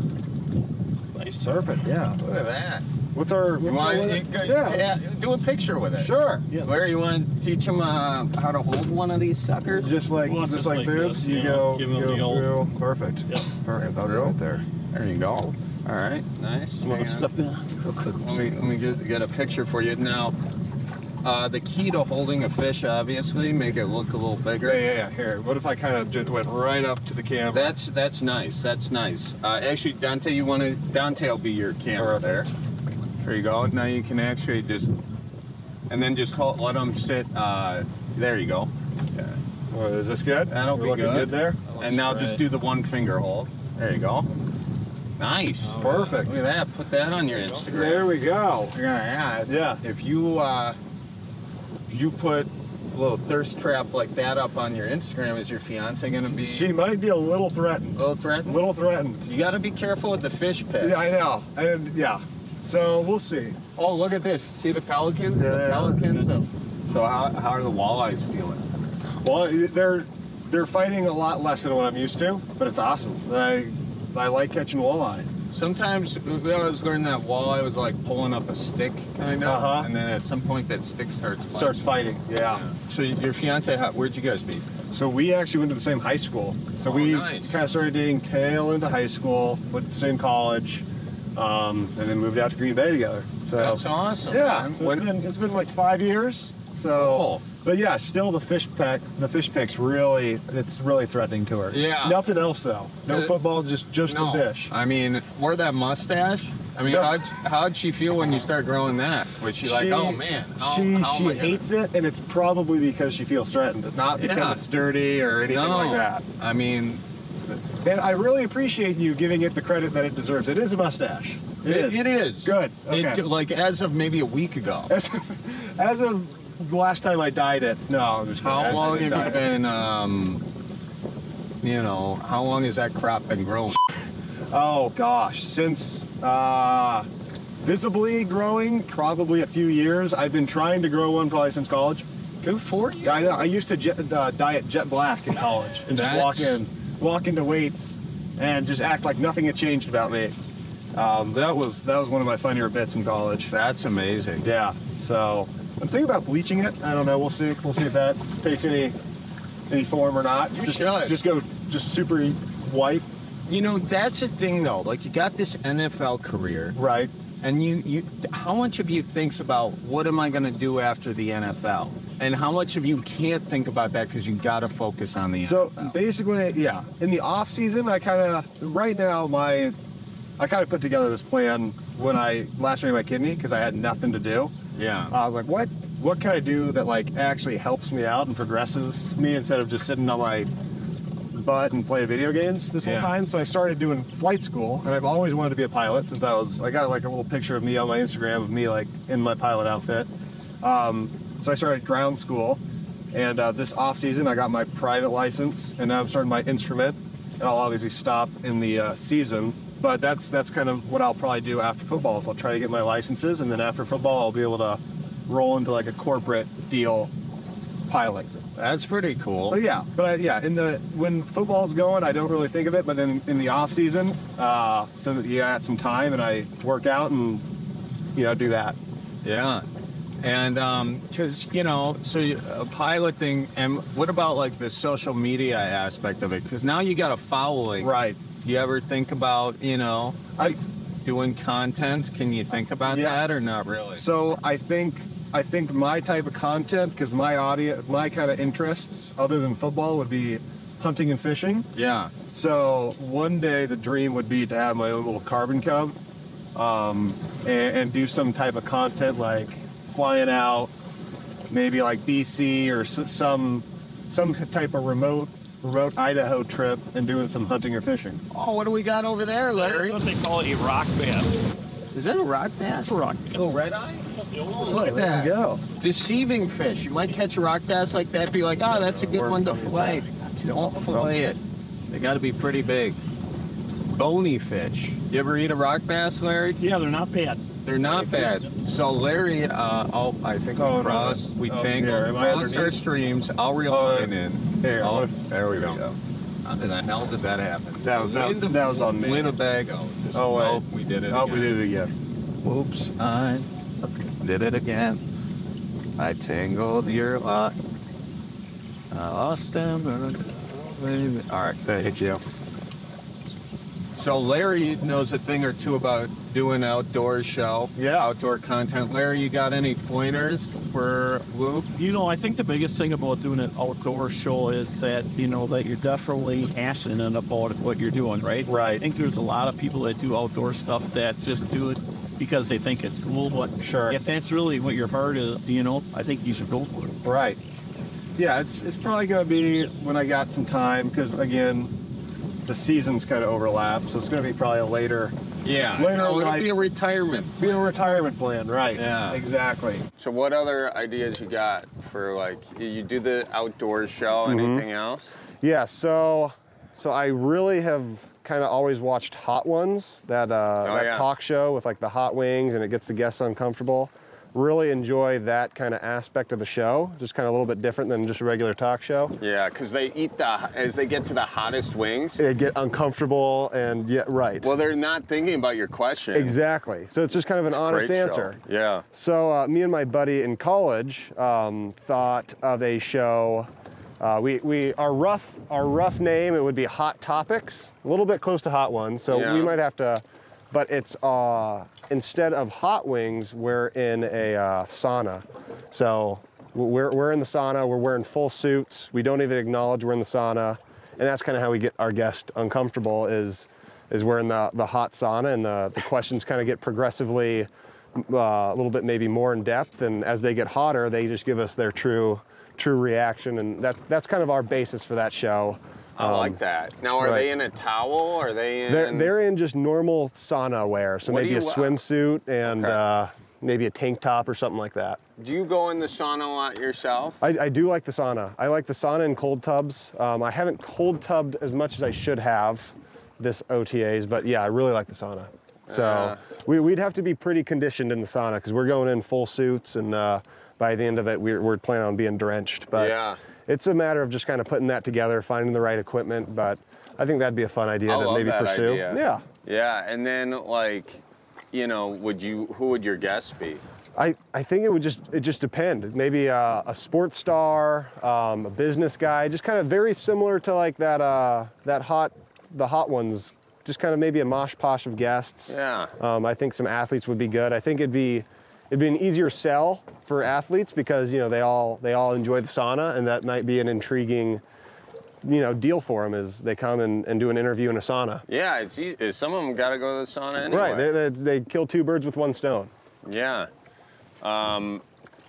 Nice. Perfect. Yeah. Look at that. What's our? You What's want our to limit? yeah. Yeah. do a picture with it? Sure. Yeah. Larry, you want to teach him uh, how to hold one of these suckers? Just like Well, just, just like, like boobs, this, you you go, know, give you him go the old- through. Perfect. Yeah. Perfect. I'll do it right there. There you go. All right, nice. You want to Hang step on. in real quick? Let me, let me get, get a picture for you. Now, uh, the key to holding a fish, obviously, make it look a little bigger. Yeah, yeah, yeah. Here, what if I kind of just went right up to the camera? That's that's nice. That's nice. Uh, actually, Dante, you want to Dante will be your camera there. There you go. Now you can actually just, and then just hold, let them sit. Uh, there you go. Yeah. Well, is this good? That'll We're be looking good. good there. And now just great. do the one finger hold. There you go. Nice. Perfect. Look at that. Put that on your Instagram. There we go. I'm gonna ask. Yeah. If you uh, if you put a little thirst trap like that up on your Instagram, is your fiance gonna be She might be a little threatened. a little threatened? little threatened. You got to be careful with the fish pit. Yeah, I know. And yeah. So we'll see. Oh, look at this. See the pelicans? Yeah, the yeah. pelicans. Of, so how, how are the walleyes feeling? Well, they're they're fighting a lot less than what I'm used to, but it's awesome. I I like catching walleye. Sometimes when I was learning that walleye was like pulling up a stick, kind of, Uh-huh. and then at some point that stick starts fighting. Starts fighting. Yeah. So your fiance, how, where'd you guys meet? So we actually went to the same high school. So Oh, we nice. kind of started dating tail into high school, went to the same college, um, and then moved out to Green Bay together. So That's awesome. yeah, man. so When- it's been it's been like five years. So, Cool. but yeah, still the fish peck, the fish pick's really it's really threatening to her. Yeah. Nothing else though. No Uh, football, just just no. the fish. I mean, or that mustache. I mean, No. how'd, how'd she feel when you start growing that? Was she like, oh man, how, she how am she I gonna-" hates it, and it's probably because she feels threatened, not because Yeah. it's dirty or anything No. like that. I mean, And I really appreciate you giving it the credit that it deserves. It is a mustache. It is. It is. Good. Okay. It, like as of maybe a week ago. As, as of the last time I dyed it, no, I'm just kidding. I- How I long didn't have dye you it. been, um, you know, how long has that crop been growing? Oh gosh, since uh, visibly growing, probably a few years. I've been trying to grow one probably since college. Good for you. Yeah, I know. I used to jet, uh, diet jet black in college and just walk That's- in, walk into weights, and just act like nothing had changed about me. Um, that was that was one of my funnier bits in college. That's amazing. Yeah. So I'm thinking about bleaching it. I don't know. We'll see. We'll see if that takes any any form or not. You just should. just go just super white. You know, that's the thing though. Like you got this N F L career. Right. And you, you, how much of you thinks about what am I going to do after the N F L, and how much of you can't think about that because you got to focus on the So N F L. basically, yeah. In the off season, I kind of right now my I kind of put together this plan when I lacerated my kidney because I had nothing to do. Yeah. I was like, what what can I do that like actually helps me out and progresses me instead of just sitting on my butt and playing video games this Yeah. whole time? So I started doing flight school, and I've always wanted to be a pilot since I was. I got like a little picture of me on my Instagram of me like in my pilot outfit. Um, so I started ground school, and uh, this off season I got my private license, and now I'm starting my instrument. And I'll obviously stop in the uh, season, but that's that's kind of what I'll probably do after football. Is I'll try to get my licenses, and then after football I'll be able to roll into like a corporate deal pilot. That's pretty cool. So yeah, but I, yeah, in the when football's going, I don't really think of it. But then in the off season, uh, so that you got some time, and I work out and you know do that. Yeah. And um, cause you know, so you, a pilot thing, and what about like the social media aspect of it? Because now you got a following. Right. You ever think about, you know, like doing content? Can you think about Yeah. that or not really? So I think I think my type of content, because my audience, my kind of interests, other than football, would be hunting and fishing. Yeah. So one day the dream would be to have my own little carbon cub, um, and, and do some type of content like flying out, maybe like B C or s- some some type of remote remote Idaho trip and doing some hunting or fishing. Oh, what do we got over there, Larry? What they call a rock bass. Is that a rock bass? It's a rock bass. Oh, red eye? Oh, Look at there that. you go. Deceiving fish. You might catch a rock bass like that, be like, oh, that's a good one to fillet. Don't fillet it. They got to be pretty big. Bony fish. You ever eat a rock bass, Larry? Yeah, they're not bad. They're not bad. So Larry, uh, oh, I think we Oh, no. crossed, we Oh, tangled, here, am I crossed our underneath? streams. I'll reel mine in. Here, Oh, there we go. How the hell did that happen? That was- that was- that was on me. Winnebago. Just- Oh, wait. oh, we did it Oh, again. we did it again. Whoops, I did it again. I tangled your lot. I lost them. All right, thank you. So Larry knows a thing or two about doing outdoor show, yeah, outdoor content. Larry, you got any pointers for Luke? You know, I think the biggest thing about doing an outdoor show is that, you know, that you're definitely passionate about what you're doing, right? Right. I think there's a lot of people that do outdoor stuff that just do it because they think it's cool, but sure, if that's really what your heart is, you know, I think you should go for it. Right. Yeah, it's it's probably going to be when I got some time, because again, the seasons kind of overlap, so it's going to be probably a later, Yeah, later no, it'll life, be a retirement. be a retirement plan, right? Yeah, exactly. So what other ideas you got for, like, you do the outdoor show, Mhm. anything else? Yeah, so so I really have kind of always watched Hot Ones, that uh, Oh, that yeah. talk show with like the hot wings and it gets the guests uncomfortable. Really enjoy that kind of aspect of the show, just kind of a little bit different than just a regular talk show. Yeah, because they eat the, as they get to the hottest wings. They get uncomfortable and yeah, right. Well, they're not thinking about your question. Exactly. So it's just kind of an It's a honest great show. answer. Yeah. So uh, me and my buddy in college um, thought of a show. Uh, we, we our rough our rough name, it would be Hot Topics, a little bit close to Hot Ones. So Yeah. we might have to, but it's uh, instead of hot wings, we're in a uh, sauna. So we're we're in the sauna. We're wearing full suits. We don't even acknowledge we're in the sauna, and that's kind of how we get our guest uncomfortable. Is is we're in the the hot sauna, and the the questions kind of get progressively uh, a little bit maybe more in depth, and as they get hotter, they just give us their true true reaction, and that's that's kind of our basis for that show. I Um, like that. Now, are right. they in a towel? Are they in? They're, they're in just normal sauna wear, so What do maybe a you- swimsuit and Okay. uh, maybe a tank top or something like that. Do you go in the sauna a lot yourself? I, I do like the sauna. I like the sauna and cold tubs. Um, I haven't cold tubbed as much as I should have this O T As, but yeah, I really like the sauna. So Uh. we, we'd have to be pretty conditioned in the sauna because we're going in full suits, and uh, by the end of it, we're, we're planning on being drenched. But Yeah. it's a matter of just kind of putting that together, finding the right equipment. But I think that'd be a fun idea I to love maybe that pursue. idea. Yeah. Yeah, and then like, you know, would you? Who would your guests be? I, I think it would just it just depend. Maybe a, a sports star, um, a business guy, just kind of very similar to like that uh, that hot the hot ones. Just kind of maybe a mosh posh of guests. Yeah. Um, I think some athletes would be good. I think it'd be it'd be an easier sell for athletes because you know they all they all enjoy the sauna, and that might be an intriguing you know deal for them as they come and, and do an interview in a sauna. Yeah, it's easy. Some of them got to go to the sauna anyway. Right. They, they they kill two birds with one stone. Yeah. Um,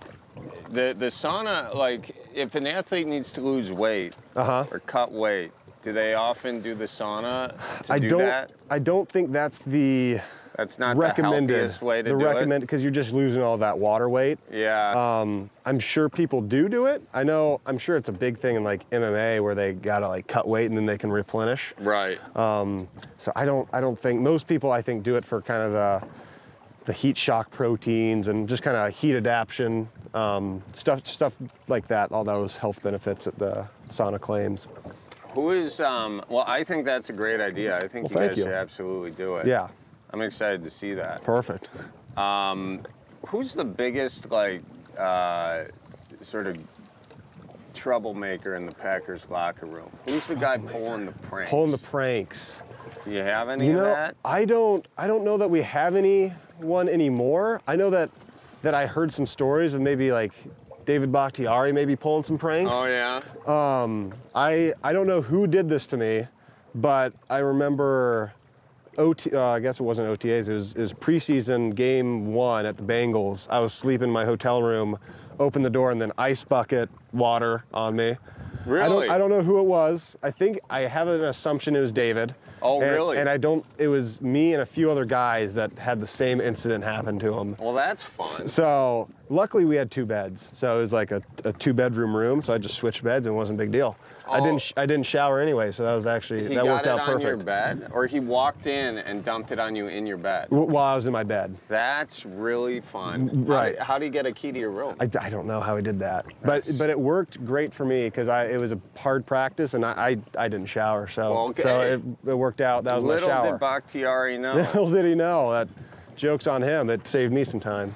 the the sauna, like, if an athlete needs to lose weight Uh-huh. or cut weight, do they often do the sauna to I do don't. that? I don't think that's the. That's not recommended. the healthiest way to the do recommend because you're just losing all that water weight. it. Yeah. Um, I'm sure people do do it. I know. I'm sure it's a big thing in like M M A where they gotta like cut weight and then they can replenish. Right. Um, so I don't. I don't think most people. I think do it for kind of the the heat shock proteins and just kind of heat adaptation um, stuff. Stuff like that. All those health benefits that the sauna claims. Who is? Um, well, I think that's a great idea. I think Well, you thank guys you. should absolutely do it. Yeah. I'm excited to see that. Perfect. Um, who's the biggest like uh, sort of troublemaker in the Packers locker room? Who's the guy pulling the pranks? Pulling the pranks. Do you have any You of know, that? I don't. I don't know that we have anyone anymore. I know that that I heard some stories of maybe like David Bakhtiari maybe pulling some pranks. Oh, yeah? Um, I, I don't know who did this to me, but I remember O T, uh, I guess it wasn't O T As, it was, it was preseason game one at the Bengals. I was sleeping in my hotel room, opened the door, and then ice bucket water on me. Really? I don't, I don't know who it was. I think I have an assumption it was David. Oh, and, really? And I don't, it was me and a few other guys that had the same incident happen to them. Well, that's fun. So luckily we had two beds. So it was like a, a two bedroom room. So I just switched beds and it wasn't a big deal. Oh. I didn't sh- I didn't shower anyway. So that was actually, He that got worked it out on perfect. your bed, or he walked in and dumped it on you in your bed? W- while I was in my bed. That's really fun. Right. How, how do you get a key to your room? I, I don't know how he did that, but but it worked great for me because I it was a hard practice and I I, I didn't shower, so Well, okay. so it, it worked out. That was Little my shower. did Bakhtiari know. Little did he know that. Joke's on him. It saved me some time.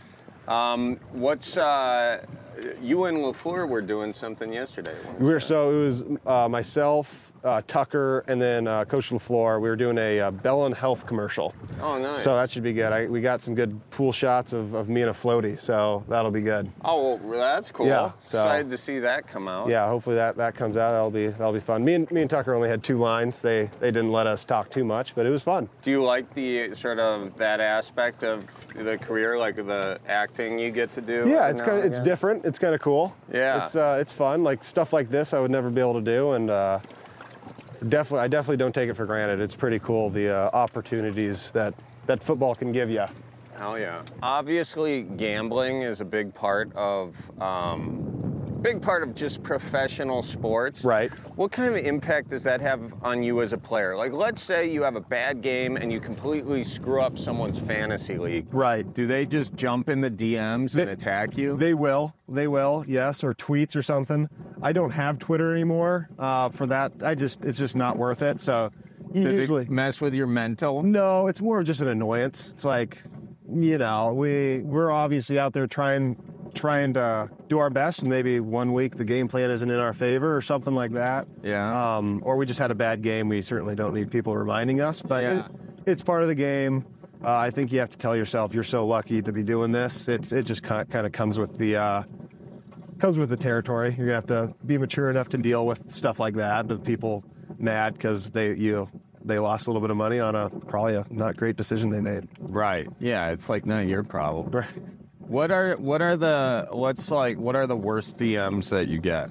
Um, what's uh, you and LaFleur were doing something yesterday? We were so it was uh, myself. Uh, Tucker, and then uh, Coach LaFleur. We were doing a uh, Bellin Health commercial. Oh, nice. So that should be good. I, we got some good pool shots of, of me and a floaty, so that'll be good. Oh, well, that's cool. Yeah, so- Excited to see that come out. Yeah, hopefully that, that comes out. That'll be that'll be fun. Me and me and Tucker only had two lines. They they didn't let us talk too much, but it was fun. Do you like the sort of that aspect of the career, like the acting you get to do? Yeah, every it's now kind of and it's again? different. It's kind of cool. Yeah. it's uh, it's fun. Like stuff like this, I would never be able to do, and uh, definitely I definitely don't take it for granted. It's pretty cool the uh, opportunities that that football can give you. Hell yeah. Obviously, gambling is a big part of um, big part of just professional sports. Right. What kind of impact does that have on you as a player? Like, let's say you have a bad game and you completely screw up someone's fantasy league. Right. Do they just jump in the D Ms and attack you? They will. They will. Yes, or tweets or something. I don't have Twitter anymore. Uh, for that, I just it's just not worth it. So Did usually it mess with your mental? No, it's more of just an annoyance. It's like, you know, we we're obviously out there trying trying to do our best, and maybe one week the game plan isn't in our favor or something like that. Yeah. Um, or we just had a bad game. We certainly don't need people reminding us, but Yeah. it, it's part of the game. Uh, I think you have to tell yourself you're so lucky to be doing this. It's it just kind of, kind of comes with the uh, comes with the territory. You're gonna have to be mature enough to deal with stuff like that. With people mad because they you they lost a little bit of money on a probably a not great decision they made. Right. Yeah, it's like none of your problem. Right. What are what are the what's like what are the worst D Ms that you get?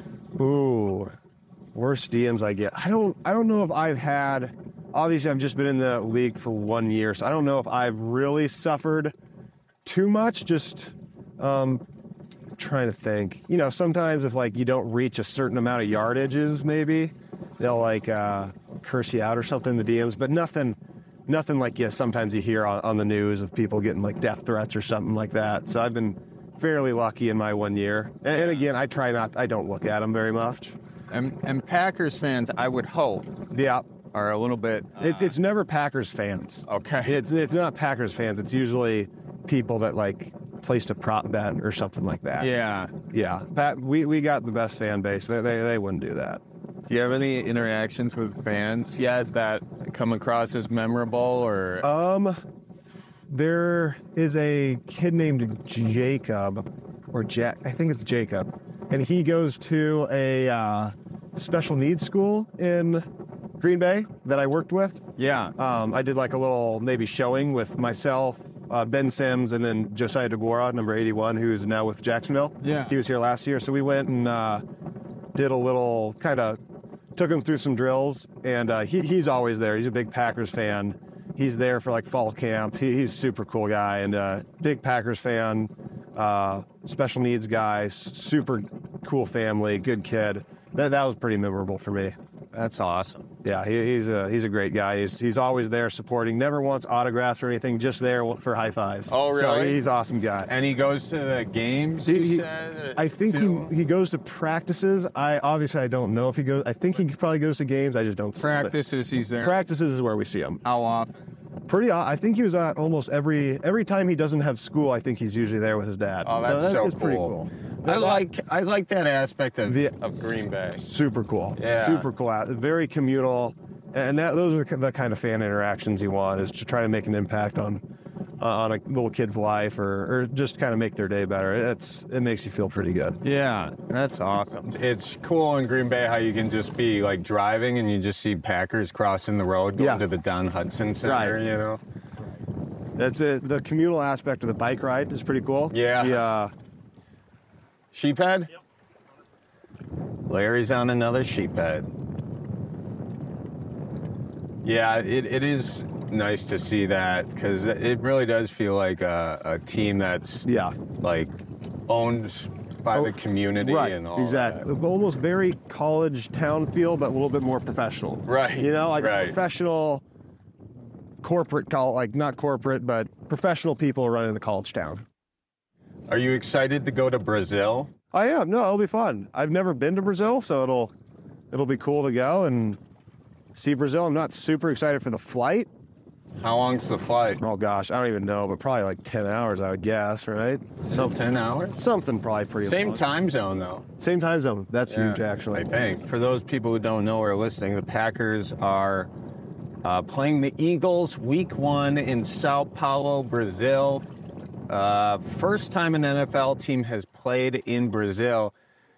Ooh, worst D Ms I get. I don't I don't know if I've had. Obviously, I've just been in the league for one year, so I don't know if I've really suffered too much. Just um, trying to think. You know, sometimes if like you don't reach a certain amount of yardages, maybe they'll like uh, curse you out or something in the D Ms. But nothing, nothing like yeah. Sometimes you hear on, on the news of people getting like death threats or something like that. So I've been fairly lucky in my one year. And, and again, I try not. I don't look at them very much. And, and Packers fans, I would hope, yeah, are a little bit. Uh, It, it's never Packers fans. Okay. It's it's not Packers fans. It's usually people that like placed a prop bet or something like that. Yeah. Yeah. Pat, we, we got the best fan base. They, they they wouldn't do that. Do you have any interactions with fans yet that come across as memorable or? Um, there is a kid named Jacob, or Jack. I think it's Jacob, and he goes to a uh, special needs school in Green Bay that I worked with. Yeah. Um, I did like a little maybe showing with myself, uh, Ben Sims, and then Josiah DeGuara, number eighty-one, who's now with Jacksonville. Yeah. He was here last year, so we went and uh, did a little kind of took him through some drills, and uh, he, he's always there. He's a big Packers fan. He's there for like fall camp. He, he's a super cool guy and uh, big Packers fan, uh, special needs guy, s- super cool family, good kid. That that was pretty memorable for me. That's awesome. Yeah, he, he's a he's a great guy. He's he's always there supporting. Never wants autographs or anything. Just there for high fives. Oh, really? So he's an awesome guy. And he goes to the games. He- you he- said, I think too? he, he goes to practices. I obviously I don't know if he goes. I think he probably goes to games. I just don't. see him. Practices, he's there. Practices is where we see him. How often? Pretty. o- I think he was at almost every every time he doesn't have school. I think he's usually there with his dad. Oh, that's that so is pretty cool. cool. I like I like that aspect of, The- of Green Bay. Super cool. Yeah. Super cool. Very communal, and that those are the kind of fan interactions you want, is to try to make an impact on uh, on a little kid's life, or, or just kind of make their day better. It's it makes you feel pretty good. Yeah, that's awesome. It's cool in Green Bay how you can just be like driving and you just see Packers crossing the road going Yeah. to the Don Hudson Center, Right. you know? That's it. The communal aspect of the bike ride is pretty cool. Yeah. The, uh, Sheephead? Yep. Larry's on another sheephead. Yeah, it, it is nice to see that because it really does feel like a, a team that's yeah, like owned by the community right, and all exactly. Almost very college town feel, but a little bit more professional. Right. You know, like right. a professional corporate call, like not corporate, but professional people running the college town. Are you excited to go to Brazil? I am. No, it'll be fun. I've never been to Brazil, so it'll it'll be cool to go and see Brazil. I'm not super excited for the flight. How long's the flight? Oh gosh, I don't even know, but probably like ten hours, I would guess, right? So ten hours? Something probably pretty Same long. time zone though. Same time zone. That's Yeah, huge, actually. I think. For those people who don't know or are listening, the Packers are uh, playing the Eagles week one in Sao Paulo, Brazil. Uh, first time an N F L team has played in Brazil.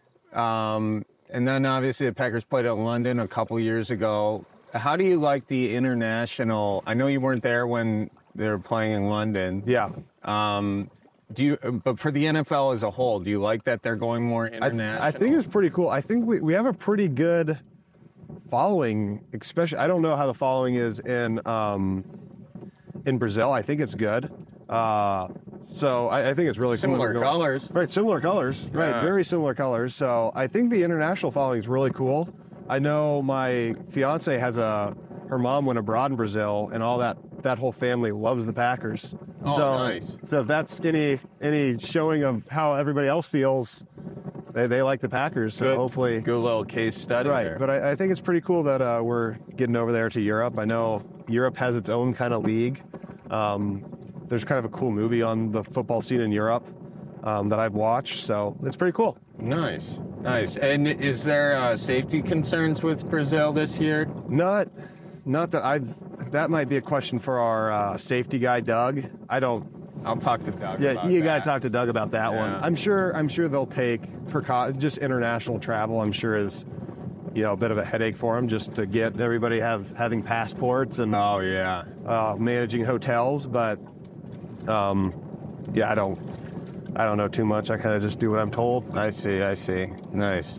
Um, and then obviously the Packers played at London a couple years ago. How do you like the international? I know you weren't there when they were playing in London. Yeah. Um, do you? But for the N F L as a whole, do you like that they're going more international? I, I think it's pretty cool. I think we, we have a pretty good following, especially, I don't know how the following is in um, in Brazil. I think it's good. Uh, so I, I think it's really Similar cool. colors. Right, similar colors. Yeah. Right, very similar colors. So I think the international following is really cool. I know my fiance has a, her mom went abroad in Brazil, and all that, that whole family loves the Packers. Oh, so, nice. So if that's any any showing of how everybody else feels, they, they like the Packers. So Good. hopefully, Good little case study right. there. But I, I think it's pretty cool that uh, we're getting over there to Europe. I know Europe has its own kind of league. Um, there's kind of a cool movie on the football scene in Europe um, that I've watched, so it's pretty cool. Nice, nice. And is there uh, safety concerns with Brazil this year? Not, not that I. That might be a question for our uh, safety guy, Doug. I don't. I'll talk to Doug. Yeah, about you that. got to talk to Doug about that one. Yeah. I'm sure. I'm sure they'll take precau- just international travel. I'm sure is, you know, a bit of a headache for them just to get everybody have having passports and. Oh yeah. Uh, managing hotels, but. Um, yeah, I don't. I don't know too much. I kind of just do what I'm told. I see. I see. Nice.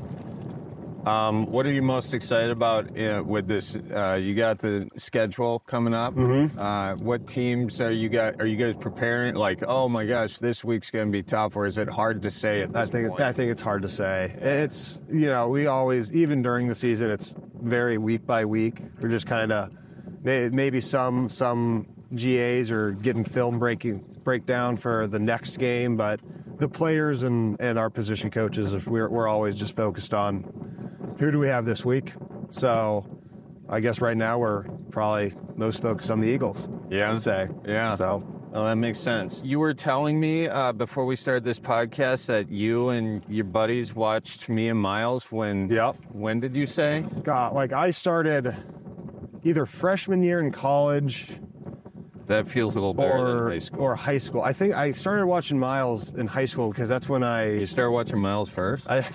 Um, what are you most excited about uh, with this? Uh, you got the schedule coming up. Mm-hmm. Uh, what teams are you got? Are you guys preparing? Like, oh my gosh, this week's going to be tough, or is it hard to say at this I think point? I think it's hard to say. It's you know we always even during the season it's very week by week. We're just kind of maybe some some G As are getting film breaking breakdown for the next game, but the players and, and our position coaches, if we're we're always just focused on who do we have this week. So I guess right now we're probably most focused on the Eagles. Yeah. I'd say. Yeah. So. Oh, that makes sense. You were telling me uh, before we started this podcast that you and your buddies watched me and Miles when. Yep. When did you say? God, like I started either freshman year in college. That feels a little better or, than high school. Or high school. I think I started watching Miles in high school because that's when I. You started watching Miles first? I,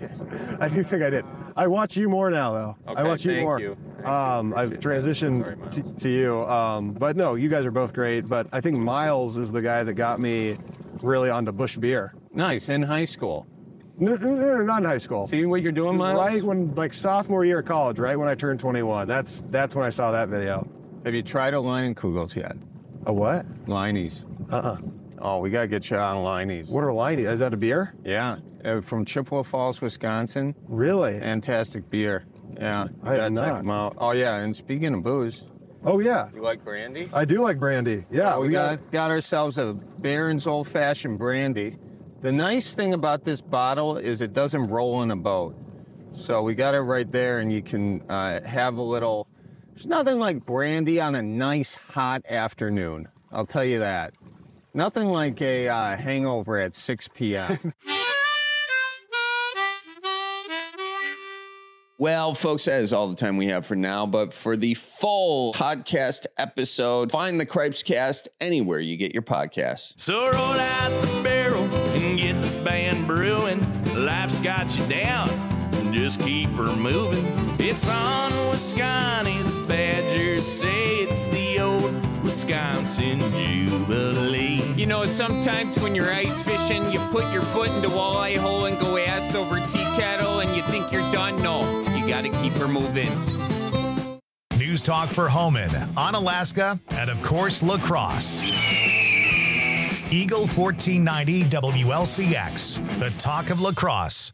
I do think I did. I watch you more now, though. Okay, I watch you thank more. you. Thank um, you. I've transitioned Sorry, to, to you. Um, but no, you guys are both great. But I think Miles is the guy that got me really onto Busch beer. Nice, in high school. No, no, no, no, not in high school. See what you're doing, Miles? Right when, like sophomore year of college, right when I turned twenty-one. That's that's when I saw that video. Have you tried a Leinenkugels yet? A what? Liney's. Uh-uh. Oh, we got to get you on Liney's. What are Liney? Is that a beer? Yeah, uh, from Chippewa Falls, Wisconsin. Really? Fantastic beer. Yeah. I have gotta check not. them out. Oh, yeah, and speaking of booze. Oh, yeah. You like brandy? I do like brandy. Yeah. we, we got, got got ourselves a Barron's Old Fashioned brandy. The nice thing about this bottle is it doesn't roll in a boat. So we got it right there, and you can uh, have a little... There's nothing like brandy on a nice hot afternoon. I'll tell you that. Nothing like a uh, hangover at six p.m. Well, folks, that is all the time we have for now. But for the full podcast episode, find the Cripes Cast anywhere you get your podcasts. So roll out the barrel and get the band brewing. Life's got you down, just keep her moving. It's on Wisconsin, the Badgers say it's the old Wisconsin Jubilee. You know, sometimes when you're ice fishing, you put your foot in the walleye hole and go ass over tea kettle and you think you're done. No, you gotta keep her moving. News Talk for Homan, Onalaska, and of course, La Crosse. Eagle fourteen ninety W L C X, the talk of La Crosse.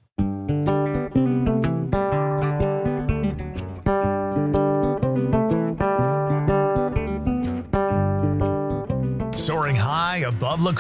Soaring high above La Crosse.